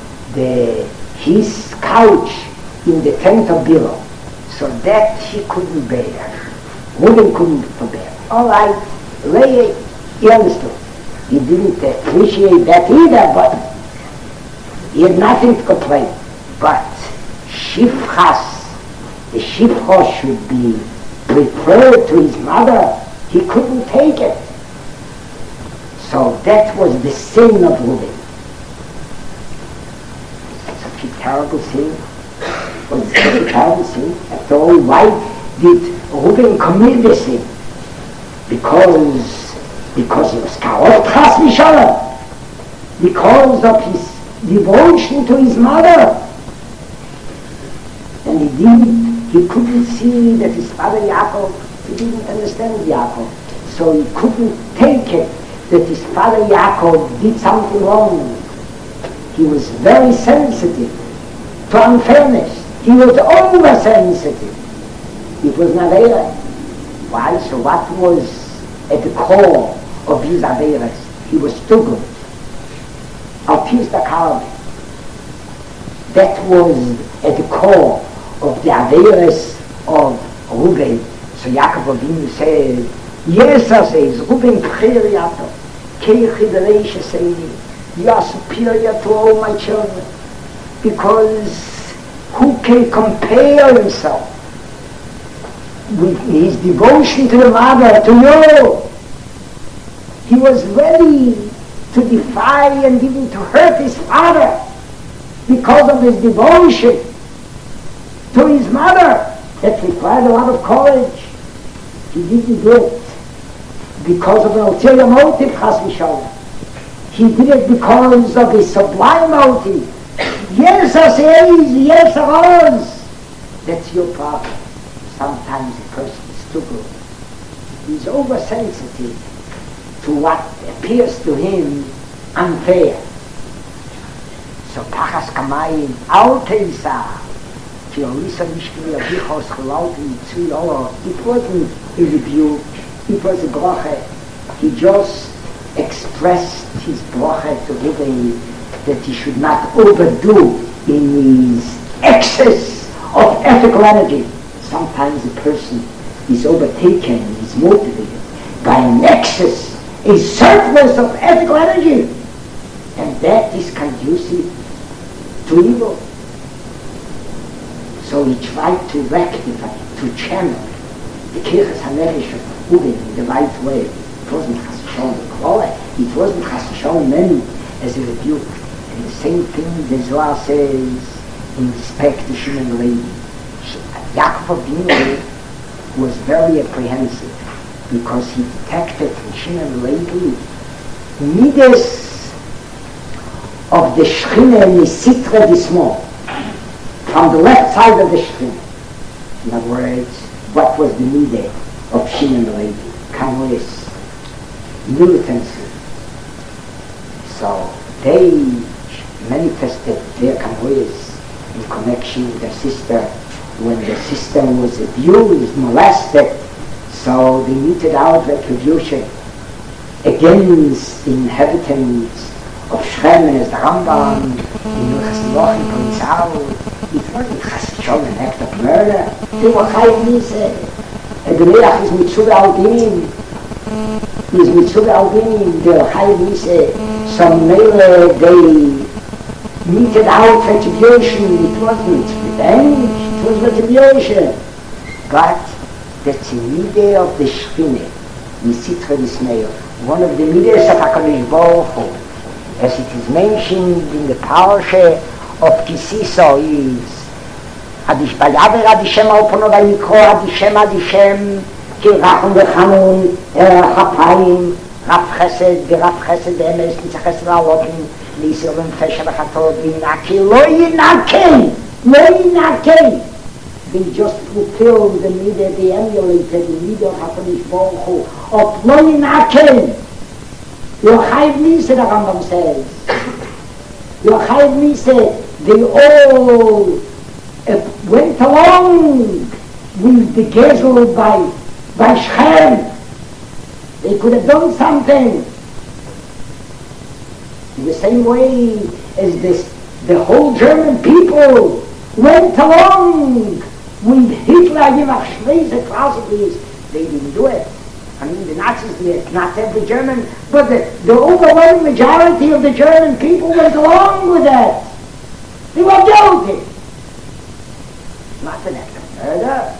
his couch in the tent of Bilo. So that he couldn't bear. Ruben couldn't bear. All right, Leah, he understood. He didn't appreciate that either, but he had nothing to complain. But Shifchas, the Shifcha should be preferred to his mother. He couldn't take it. So that was the sin of Ruben. Such a terrible sin. Was such a terrible sin. After all, why did Ruben commit this sin? Because he was Karot Chas V'Shalom. Because of his devotion to his mother. And he couldn't see that his father Yaakov, he didn't understand Yaakov. So he couldn't take it that his father Yaakov did something wrong. He was very sensitive to unfairness. He was oversensitive. It was an Aveira. Why? So what was at the core of his Aveiras? He was too good. Altis the Kalbi. That was at the core of the Aveiras of Ruben. So Yaakov Avinu said, yes, says, Ruben Pchiriato, Keichi Dereisha Seini, you are superior to all my children. Because who can compare himself with his devotion to the mother, to you? He was ready to defy and even to hurt his father because of his devotion to his mother. That required a lot of courage. He didn't do it because of an ulterior motive, Chas V'Shalom. He did it because of his sublime motive. Yes, I say, yes, I was. That's your problem. Sometimes a person struggles. He's oversensitive to what appears to him unfair. So Pachas Kamayim, Alteisa, Kiolisa Mishkili Abichos Chalauti, Tzvi Olo, it wasn't a rebuke, it was a bracha. He just expressed his bracha to Rebbe that he should not overdo in his excess of ethical energy. Sometimes a person is overtaken, is motivated by an excess, a surplus of ethical energy, and that is conducive to evil. So he tried to rectify, to channel the Kirchas HaNefesh of Uvin in the right way. It wasn't Chassidon Klole, it wasn't Chassidon meant as a rebuke. And the same thing the Zohar says in respect to Shimon Levi. Yaakov Avinu was very apprehensive because he detected in Shimon Levi midas of the Shechina Nisitra Dismo, from the left side of the Shechina. In other words, what was the midah of Shimon Levi? Kamois, militancy. So they manifested their kamois in connection with their sister when the sister was abused, molested. So they meted out retribution against the inhabitants of Shem, as the Rambam in Chassidon points out. It wasn't Chassidon an act of murder. They were Chayim Nise. And the Melech is Mitzvah Albinim. Is Mitzvah Albinim. They were Chayim Nise. So Mele, they meted out retribution. It wasn't revenge. It was retribution. But that's the midah of the Shechina, Nisitra Dismeyo. One of the midahs of HaKadosh Baruch Hu, as it is mentioned in the parasha of Kisiso, is Adish Bayaber Adishem Alpono Vayikro Adishem Ki Rachum V'Chanun Chapayim Rav Chesed V'Rav Chesed Emes Nitzach Chesed Alokim L'Yisrael V'Mfesha V'Chatol V'Yinaki Lo Yinaki. They just fulfilled the midah, they emulated the midah of HaKadosh Baruch Hu of Lo Yinaki. Yochai Nise, the Rambam says. Yochai Nise, they all went along with the Gezel by Shechem. They could have done something. In the same way as the whole German people went along with Hitler, Yimach Shmeize, classically, they didn't do it. I mean, the Nazis did, not every German, but the overwhelming majority of the German people went along with that. They were guilty. Not an act of murder.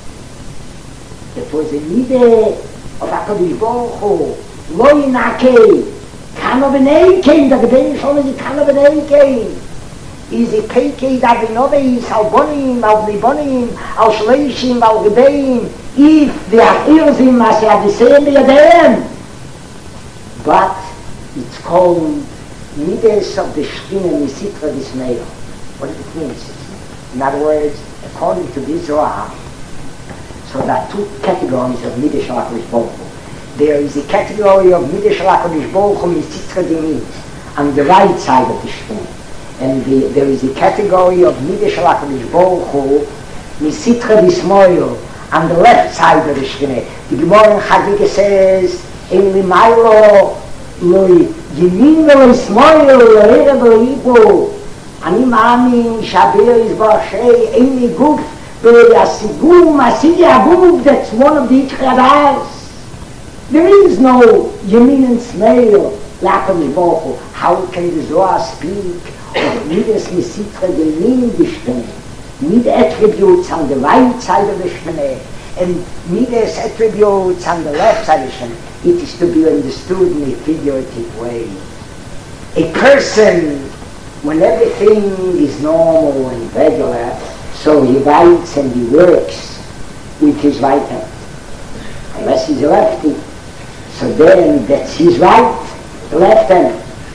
It was a midah of HaKadosh Baruch Hu. Lo Yinaki. Kano B'nei the Gebei Shalom is a Kano B'nei is a Peikei Davinovis, Al Bonim, Al Libonim, Al Shleishim, Al Gebeim, if they are Irzim, as they are the same B'yadem. But it's called Midas of the Shechina Nisitra Dismeyo. What it means? In other words, according to this Zohar, so there are two categories of Midas Shel HaKadosh Baruch Hu. There is a category of Midas Shel HaKadosh Baruch Hu Nisitra Dinis, on the right side of the Shechina. And there is a category of Midah Shel HaKadosh Baruch Hu, Nisitra Dismoyo, on the left side of the Shechina. The Gemara in Chagigah says, Ein limaylo lo yimin v'lo ismoyo lo erev v'lo yibo. Ani ma'amin shabir yizbar shei ein niguf v'lo yasigum asigi aguf. That's one of the Yitzchadas. There is no Yamin and Smeil, HaKadosh Baruch Hu. How can the Zohar speak of Midas Nisitra Dinim B'Shchene? Mid attributes on the right side of the Shechina and Midas attributes on the left side of the Shechina. It is to be understood in a figurative way. A person, when everything is normal and regular, so he writes and he works with his right hand. Unless he's a lefty. So then that's his right, the left hand.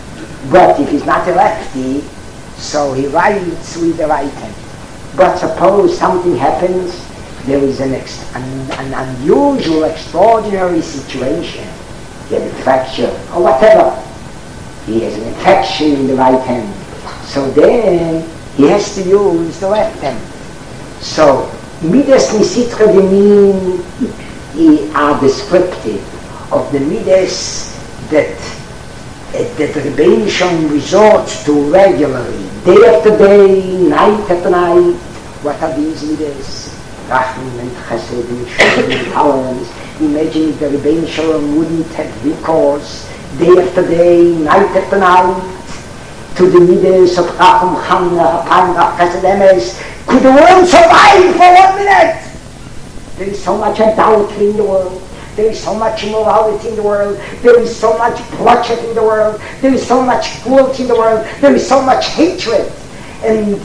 But if he's not a lefty, so he writes with the right hand. But suppose something happens, there is an unusual, extraordinary situation. He has a fracture or whatever. He has an infection in the right hand. So then he has to use the left hand. So Midas Nisitra Dinim are descriptive of the Midas that the Rebbeinu Shalom resorts to regularly, day after day, night after night. What are these Midas? Rachman and Chesed and Shuv and tolerance. Imagine if the Rebbeinu Shalom wouldn't have recourse day after day, night after night to the Midas of Rachum, Chamna, Rapayim, Chesed, Emes. Could the world survive for 1 minute? There is so much idolatry in the world. There is so much immorality in the world. There is so much bloodshed in the world. There is so much cruelty in the world. There is so much hatred and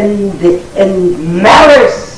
malice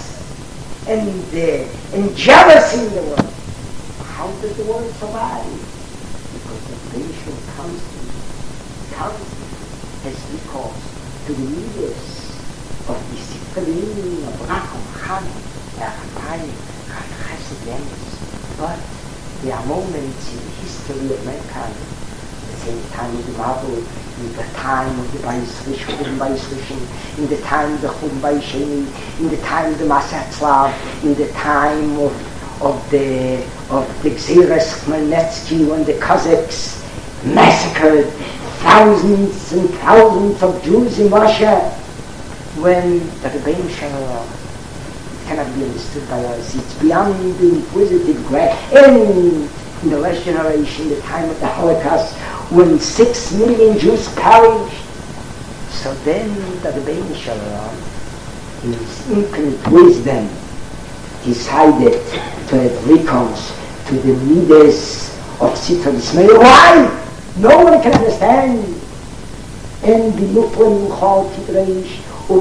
and jealousy in the world. How does the world survive? Because the nation constantly has recourse to the leaders of the Sifrim, of Rachum, Chaim, Rapayim, Chesed, but there are moments in the history of mankind, the same time of the Bible, in the time of the Bayis Rishon, in the time of the Chum Bayis Sheni, in the time of the Masatzlav, in the time of the Gzeres Khmelnytsky, when the Cossacks massacred thousands and thousands of Jews in Russia, when the Rebbeinu Shalom cannot be understood by us. It's beyond the inquisitive grade. And in the last generation, the time of the Holocaust, when 6 million Jews perished. So then the Rebbeinu Shalom, in his infinite wisdom, decided to have recourse to the Midas of Sitra D'Ismael. Why? No one can understand. And the Nuplan Muchal Tidreish,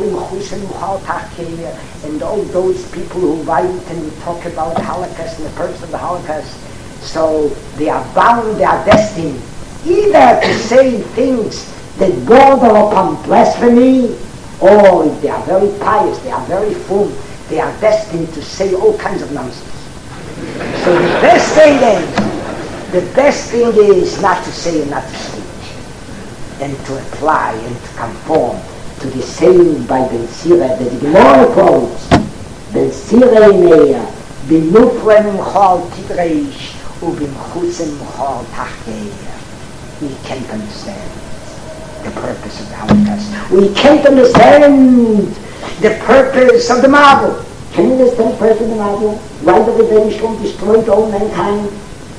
and all those people who write and talk about the Holocaust and the purpose of the Holocaust, so they are bound, they are destined either to say things that border upon blasphemy, or if they are very pious, they are very full, they are destined to say all kinds of nonsense. So the best thing then, the best thing is not to say and not to speak, and to apply and to conform to the saying by Ben Sira that the Gemara quotes, Ben Sira Imeya, B'nufrem Chol Tidreish, U'b'mchutzem Chol Tachteya. We can't understand the purpose of the Holocaust. We can't understand the purpose of the marvel. Can you understand the purpose of the marvel? Why the Rebbeinu Shalom destroyed all mankind?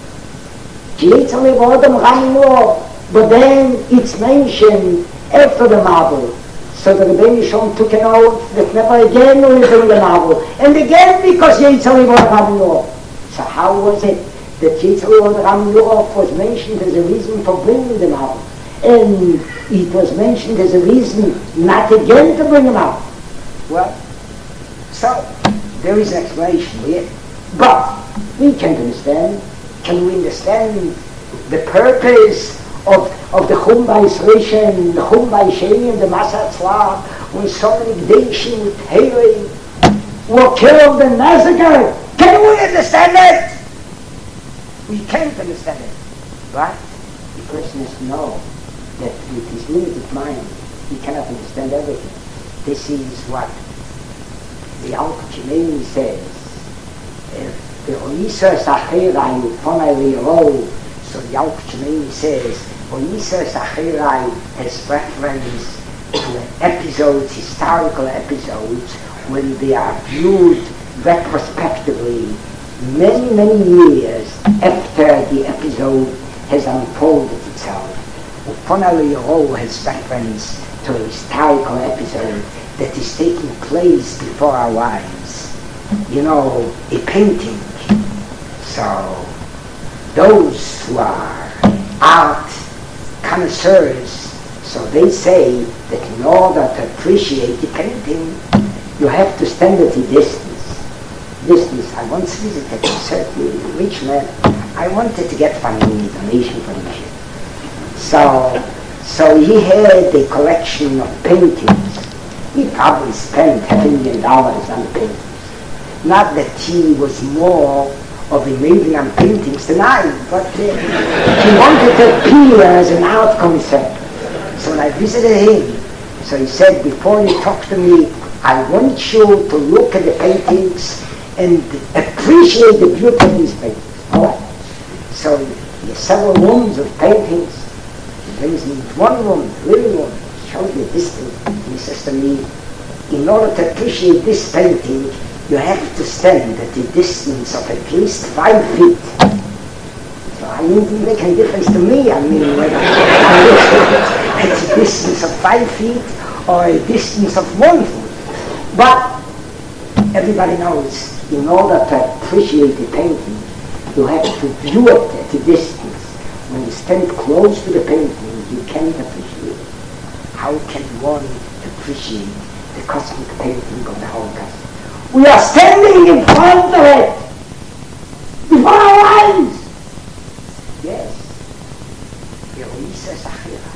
But then it's mentioned after the marvel. So the Rebbeinu Shalom took an oath that never again will bring the marvel. And again because Yitzhak Ram Yorov. So how was it that Yitzhak Ram Yorov was mentioned as a reason for bringing the marvel? And it was mentioned as a reason not again to bring them out. Well, so there is an explanation here. But we can't understand. Can we understand the purpose of the Chum Bayis Rishon, the Chum Bayis Sheni, and the Masatzlav, when so many Gdeishim with Haley were killed and massacred? Can we understand it? We can't understand it. But the person has to know that with his limited mind, he cannot understand everything. This is what the Alter Chimeni says. The Oisa Sacherai Fonai Ro. So the Alter Chimeni says, Oisa Sacherai has reference to episodes, historical episodes, when they are viewed retrospectively many, many years after the episode has unfolded itself. Ufonali Ro has reference to a historical episode that is taking place before our eyes. You know, a painting. So, those who are art connoisseurs, so they say that in order to appreciate the painting, you have to stand at a distance. I once visited a certain rich man. I wanted to get funding donation for him. So So he had a collection of paintings. He probably spent $500,000 on the paintings. Not that he was more of a maven on paintings than I, but he wanted to appear as an art concept. So when I visited him, so he said, before you talk to me, I want you to look at the paintings and appreciate the beauty of these paintings. All right. So he has several rooms of paintings. He brings me into one room, the living room, shows me this thing. And he says to me, in order to appreciate this painting, you have to stand at a distance of at least 5 feet. So I didn't make any difference to me. I mean, whether at a distance of 5 feet or a distance of 1 foot. But everybody knows, in order to appreciate the painting, you have to view it at a distance. When you stand close to the painting, you can't appreciate it. How can one appreciate the cosmic painting of the Holocaust? We are standing in front of it, before our eyes. Yes. Eloisa Sachira.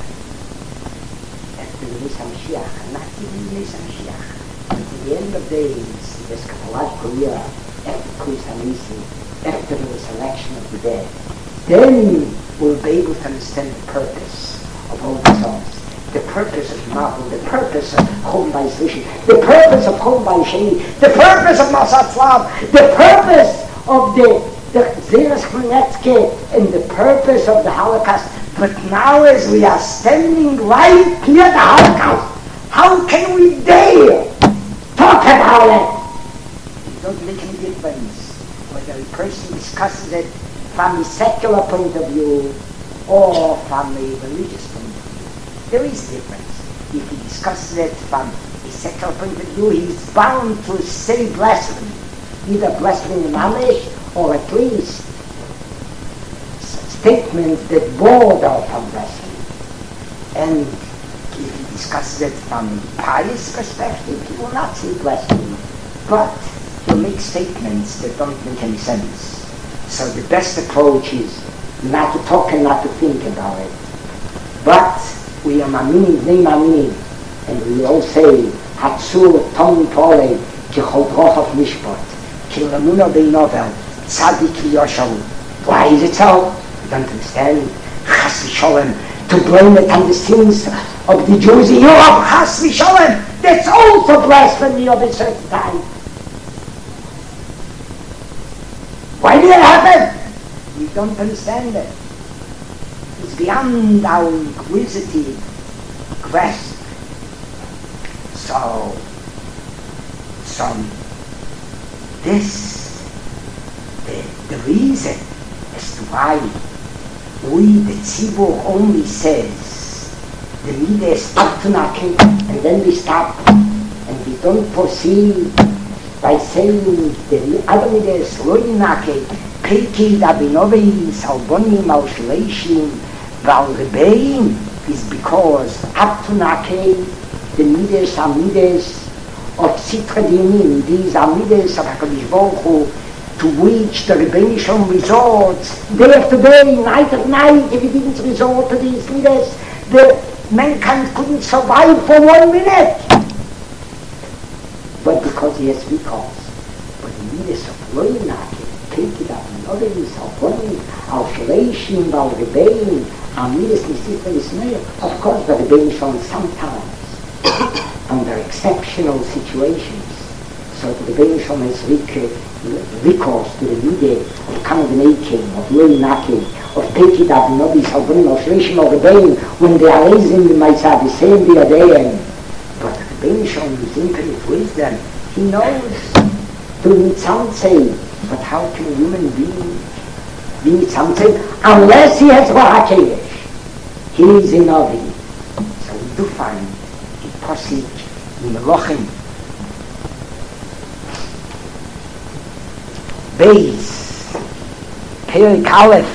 After the Mesa Mashiach, not even the Mesa Mashiach. At the end of days, the eschatological year, after Kriyas HaNisim, after the resurrection of the dead, then we'll be able to understand the purpose of all the songs. The purpose of Mabul, the purpose of Chol Bayis Rishon, the purpose of Chol Bayis Sheni, the purpose of Masat Slav, the purpose of the Zeres Chmielnicki, and the purpose of the Holocaust. But now as we are standing right near the Holocaust, how can we dare talk about it? It doesn't make any difference whether a person discusses it from a secular point of view or from a religious point of view. There is difference. If he discusses it from a secular point of view, he is bound to say blasphemy. Either blasphemy in Mamish, or at least statements that border on blasphemy. And if he discusses it from a pious perspective, he will not say blasphemy. But he'll make statements that don't make any sense. So the best approach is not to talk and not to think about it. But we are maminim, nei maminim, and we all say, Hatzur Tom Pole, ki Chodrochov Mishpat, ki Lamuna Beinovel, Tzadik Yoshav. Why is it so? You don't understand. Chas v'sholem, to blame it on the sins of the Jews in Europe, Chas v'sholem, that's also blasphemy of a certain time. Why did it happen? We don't understand it. It's beyond our inquisitive grasp. So this, the reason as to why we, the Tzibur, only says the Midah is up to Naki, and then we stop, and we don't proceed by saying the other Midah is Loi Naki, Peiki Dabinovi Salbonim Al Shleishim Val Rebeim, is because up to Naki, the Midas are Midas of Sitra Dinim, these are Midas of HaKadosh Baruch Hu, to which the Rebbeinu Shalom resorts day after day, night after night. If he didn't resort to these Midas, the mankind couldn't survive for 1 minute. But because he has recourse, but the Midas of Loinaki, take it up and others, Al-Bonim, Al-Shaleishim, Al-Rebbeim, Amidas Nisif and Ismail. Of course, the Rebbeinu Shalom sometimes, under exceptional situations, so the Rebbeinu Shalom has recourse to the Midah of Kanadanaking, of Loinaki, of Pekid Abinobis, Al-Bonim, Al-Shaleishim, Al-Rebbeim, when they are raising the Maisah, the same Biyadayim. But the Rebbeinu Shalom is infinite wisdom. He knows to Nitzamtzei. But how can a human being be Nitzamtzei unless he has Ruach HaKodesh? He is a Navi. So we do find a Posik in Melachim. Beis, Perik Aleph,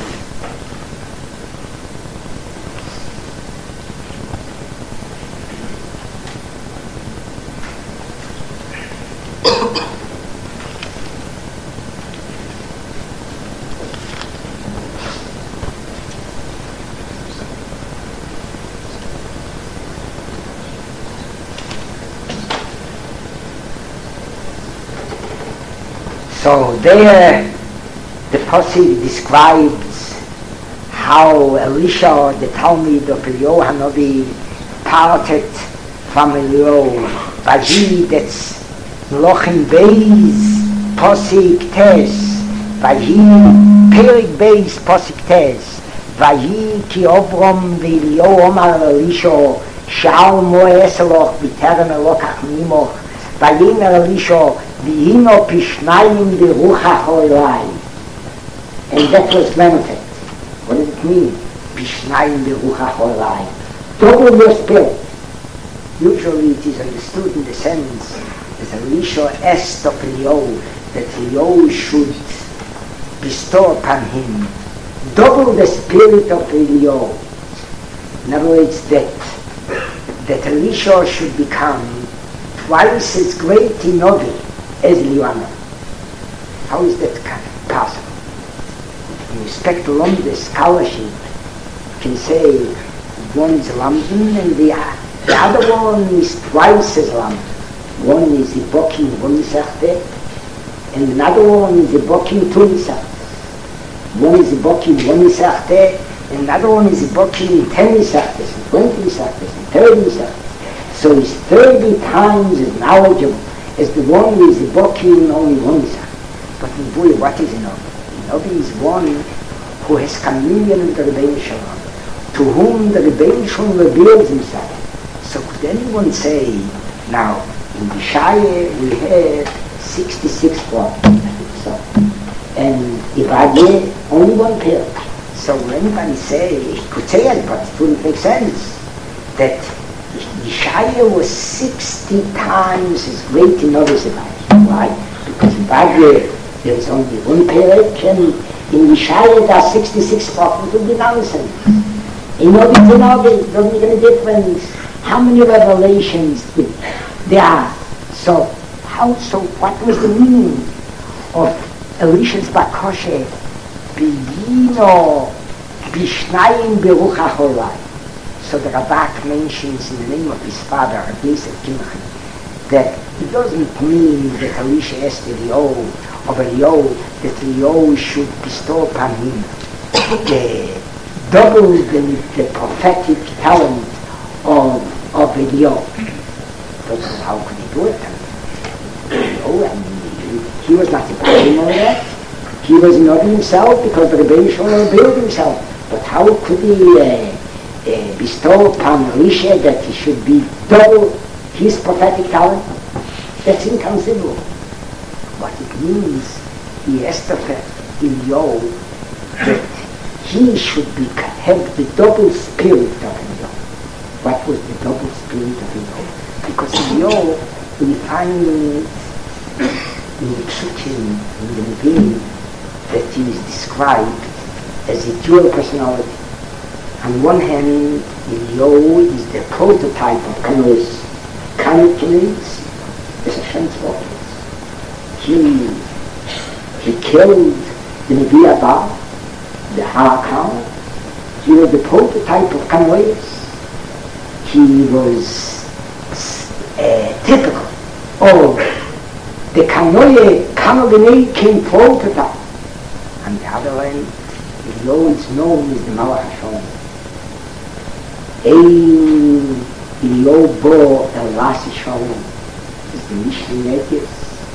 So there the Pasuk describes how Elisha, the Talmud of Eliyahu Hanavi, parted from Eliyahu. Vayi, that's Lochin Beis, Pasuk Tes. Vayi, Perik Beis, Pasuk Tes. Vayi ki Avram ve'Eliyahu Omar Elisha, Sha'al Mo'es Eloch v'terem Elokach Mimoch. Vayimer Elisha v'hino pishnayim v'ruchach Olai. And that was limited. What does it mean? Pishnayim v'ruchach Olai. Double your spirit. Usually it is understood in the sense that Elisha asked of Eliyahu that Eliyahu should bestow upon him double the spirit of Eliyahu. In other words, that Elisha should become twice as great in Novi as Eliyahu. How is that possible? In respect to the scholarship, you can say one is Lamdan and the other one is twice as Lamdan. One is the Bokim, one is Achte, and another one is the Bokim, two is Achte. One is the Bokim, one is Achte, and another one is the Bokim, 10 is Achte, and 20 is Achte, and 30 is Achte. So he's 30 times as knowledgeable as the one who is the Bokim, only one is Achte. But in Buya, what is a Novi? A Novi is one who has communion with the Rebbeinu Shalom, to whom the Rebbeinu Shalom reveals himself. So could anyone say, now, in the Shaya we had 66 prophets, so, and Ibadye, only one pair. So when anybody say, he could say it, but it wouldn't make sense, that the Shaya was 60 times as great in others Ibadye. Why? Because in Ibadye there is only one pair, and in the Shaya there are 66 prophets, it would be nonsense. In Novi to Novi, it doesn't make any difference how many revelations there are. So what was the meaning of Elisha's Bakoshe? Biyino Bishnayim Beruchach Olai. So the Rabbak mentions in the name of his father, Yosef Kimchi, that it doesn't mean that Elisha asked Eliyahu, that Eliyahu should bestow upon him double the prophetic talent of Eliyahu. But how could he do it? He was not the Ba'alim yet. He was not himself because the Rebbeinu Shalom revealed himself. But how could he bestow upon Elisha that he should be double his prophetic talent? That's inconceivable. What it means, he asked of Eliyahu that he should have the double spirit of Eliyahu. What was the double spirit of Eliyahu? Because Eliyahu, we find in the Psukim, in the Nevi'im, that he is described as a dual personality. On one hand, Eliyahu is the prototype of Kanois. Kanois is a Shem's prophet. He killed the Nevi Abba, the Harakam. He was the prototype of Kanois. He was typical of the Kanoe King prototype. On the other hand, Eliyahu is known as the Malach HaShalom. Eliyahu Bo El Rasi Shalom is the Mishnah Negev.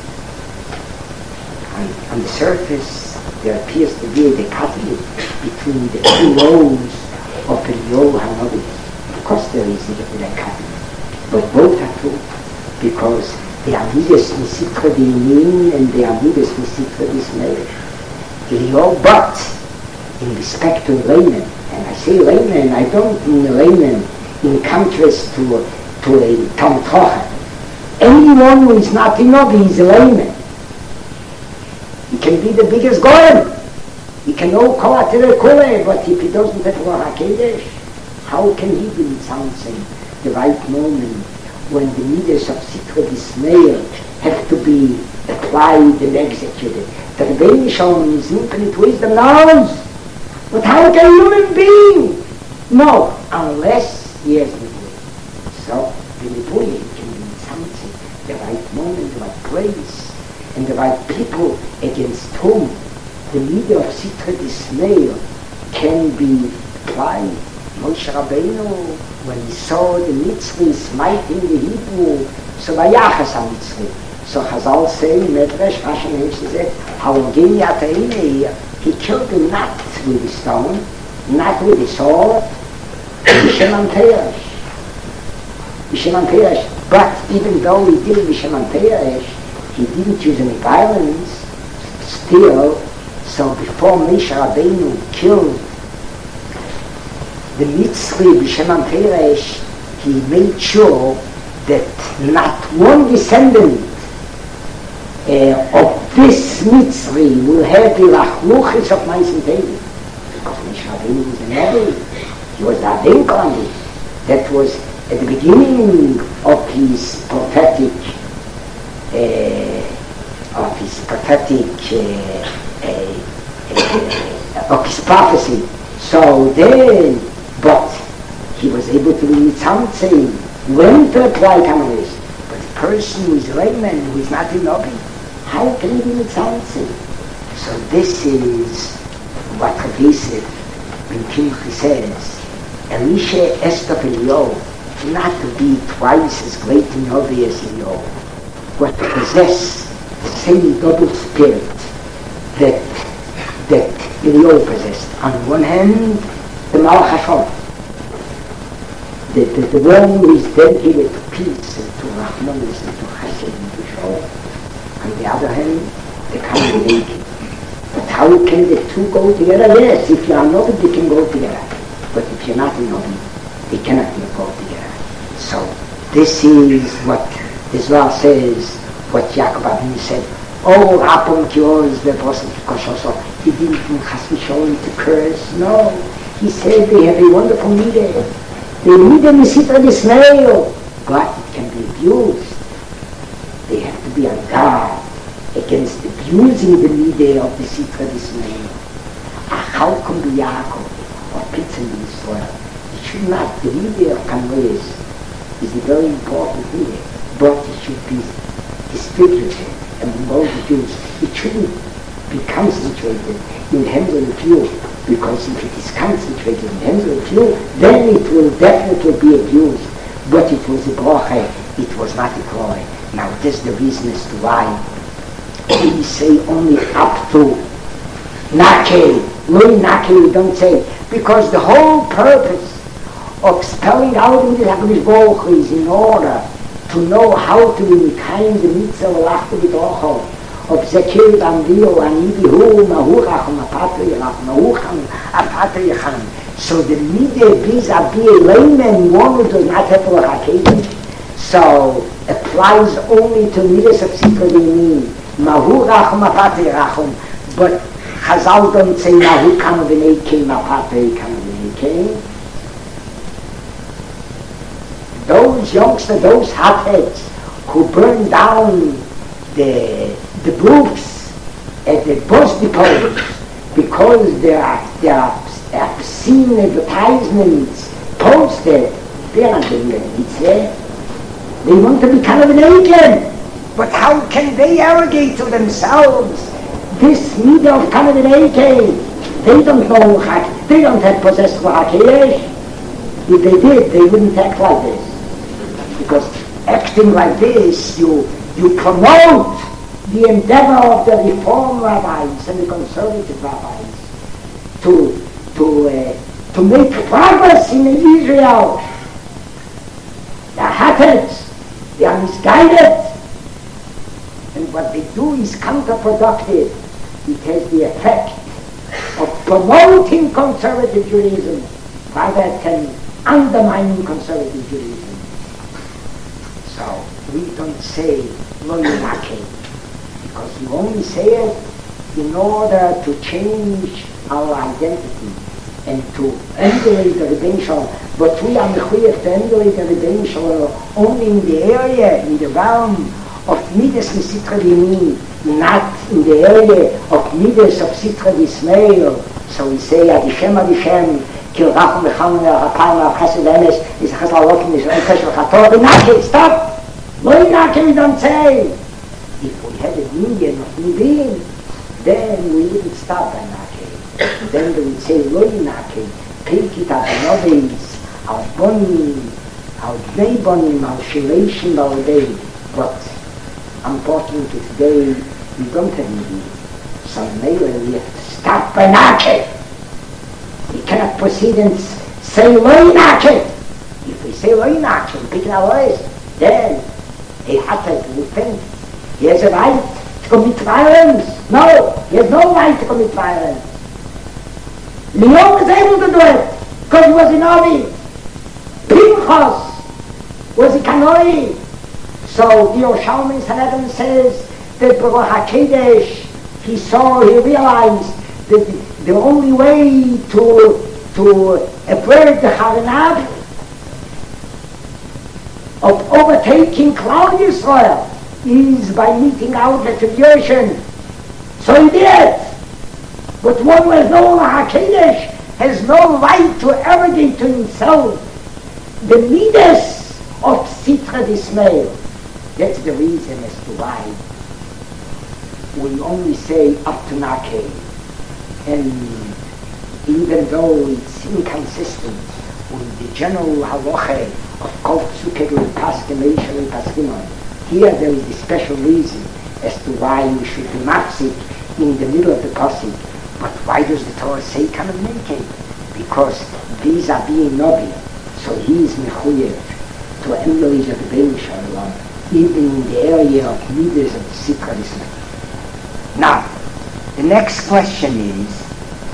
On the surface, there appears to be a dichotomy between the two roles of Eliyahu Hanavi. Of course there is a dichotomy, but both are true, because they are midas misitra d'inin and they are midas misitra d'ismael. Eliyahu, but in respect to layman, and I say layman, I don't mean layman in contrast to a Talmud Chacham. Anyone who is not a Novi is a layman. He can be the biggest Goyim. He can know Kol HaTorah Kule, but if he doesn't have Ruach HaKodesh, how can he be mitzamtzem the right moment when the midas of Sitra D'Ismael have to be applied and executed? The Rebbeinu Shalom is infinite wisdom knows, but how can a human being know unless he has Nebuah? So the Nebuah can be mitzamtzem the right moment, the right place, and the right people against whom the media of Sitra Dismail can be applied. Moshe Rabbeinu, when he saw the Mitzri smiting the Hebrew, so vayachas ha-Mitzri. So Chazal say, Medrash, Rashi Medrash says, Halogini Ataine here, he killed him not with the stone, not with the sword, Visheman Teresh. Visheman Teresh. But even though he did Visheman Teresh, he didn't use any violence. Still, so before Moshe Rabbeinu killed the Mitzri Visheman Teresh, he made sure that not one descendant of this Mitzri will have the Lachluchis of Ma'asim Tevim. Because Moshe Rabbeinu was a Nevi. He was a Dinkon. That was at the beginning of his prophetic of his prophecy. So then, but he was able to read something when to apply Kamaris. But the person who is a layman, who is not a Nabi, how can he read something? So this is what Rav Yosef Ben Kimchi says, Elisha Esther Eliyahu, not to be twice as great and Navi as Eliyahu, but to possess the same double spirit that Eliyahu possessed. On one hand, the Malach Hashem, the one who is dedicated to peace and to Rahmanis and to Chesed and to Shalom. On the other hand, the Kamalei. But how can the two go together? Yes, if you are Navi, they can go together. But if you're not a Navi, they cannot go together. So this is what the Zohar says, what Yaakov Avinu said. Oh, Rapon Kios, the Apostle Koshoso, he didn't have to show him to curse. No, he said they have a wonderful midah. They need a Sitra Dismail, but it can be abused. They have to be on guard against abusing the midah of the Sitra Dismail. How can be Yaakov or Pitzin in Israel? It should not, the midah of Kanoes is a very important midah, but it should be distributed among the Jews. It shouldn't be concentrated in the hands of the few, because if it is concentrated in the hands of the few, then it will definitely be abused. But it was a bracha, it was not a glory. Now this is the reason as to why we say only up to Nake, no Nake we don't say, because the whole purpose of spelling out in the HaKadosh Baruch Hu is in order to know how to be kind the mitzvah of Lachta B'Docho, of Zekir B'Anvio, Anibihu, Mahurachum, Apatri Yachum, Mahucham, Apatri Yachum. So the midah vis-a-vis a layman, one who does not have a hakedim, so applies only to midas of Sitra Dinim, Mahurachum, Apatri Yachum. But Chazal don't say Mahukam V'Neikim, Apatri Yachum. Those youngsters, those hotheads who burn down the booths at the bus depots because there are obscene advertisements posted, they are not doing it. They want to become an agent. But how can they arrogate to themselves this midah of kind of an agent? They don't know, they don't have possessed Hakeyesh. If they did, they wouldn't act like this. Because acting like this, you promote the endeavor of the Reform rabbis and the conservative rabbis to make progress in Israel. They are hackers, they are misguided, and what they do is counterproductive. It has the effect of promoting conservative Judaism rather than undermining conservative Judaism. So we don't say lo yinake, because you only say it in order to change our identity and to emulate the Rebbeinu Shalom. But we are mechuyev to emulate the Rebbeinu Shalom only in the area, in the realm of midas and Sitra Dinim, not in the area of midas of Sitra Dismail. So we say Adishem Adishem Kil Rachum B'Chalon Rapayim Chesed Emes Is Chesed Alokim Yisrael Kesher Chator. Inake, stop. Lo Inake, we don't say. If we had a million of Nivim, then we wouldn't stop by Nake. Then we would say, Loi Nake, Peikit Abanovis, Al Bonim, Al Bnei Bonim, Al Shireshim Baldei. But unfortunately today, we don't have Nivim. So maybe we have to stop by Nake. We cannot proceed and say Loi Nake. If we say Loi Nake, pick our voice, then he has to think. He has a right to commit violence. No, he has no right to commit violence. Leon was able to do it because he was in Ovi. Pinchas was a Kanoi. So the Yerushalmi Sanhedrin says that Baruch HaKodesh, he realized that the only way to avoid the Haranab of overtaking Klal Yisrael is by meeting out retribution. So he did. But one who has no HaKodesh has no right to arrogate to himself the midas of Sitra Dismail. That's the reason as to why we only say up to Nake. And even though it's inconsistent with the general halacha of Kol Psuket L'Paskim Eishel L'Paskimon, here there is a special reason as to why we should be mafsik in the middle of the pasuk. But why does the Torah say communicate? Because these are being Nobi, so he is mechuyev to emulate the Bein Shalom, even in the area of leaders of the Sitra Dismail. Now, the next question is,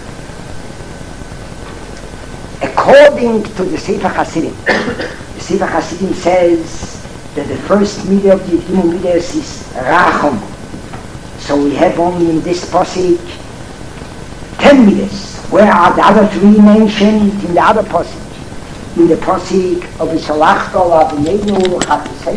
according to the Sefer Hasidim, the Sefer Hasidim says that the first midah of the Yiddimu midas is Rachom. So we have only in this pasuk 10 midas. Where are the other 3 mentioned in the other pasuk? In the pasuk of Yishalachto Avinu Chatzei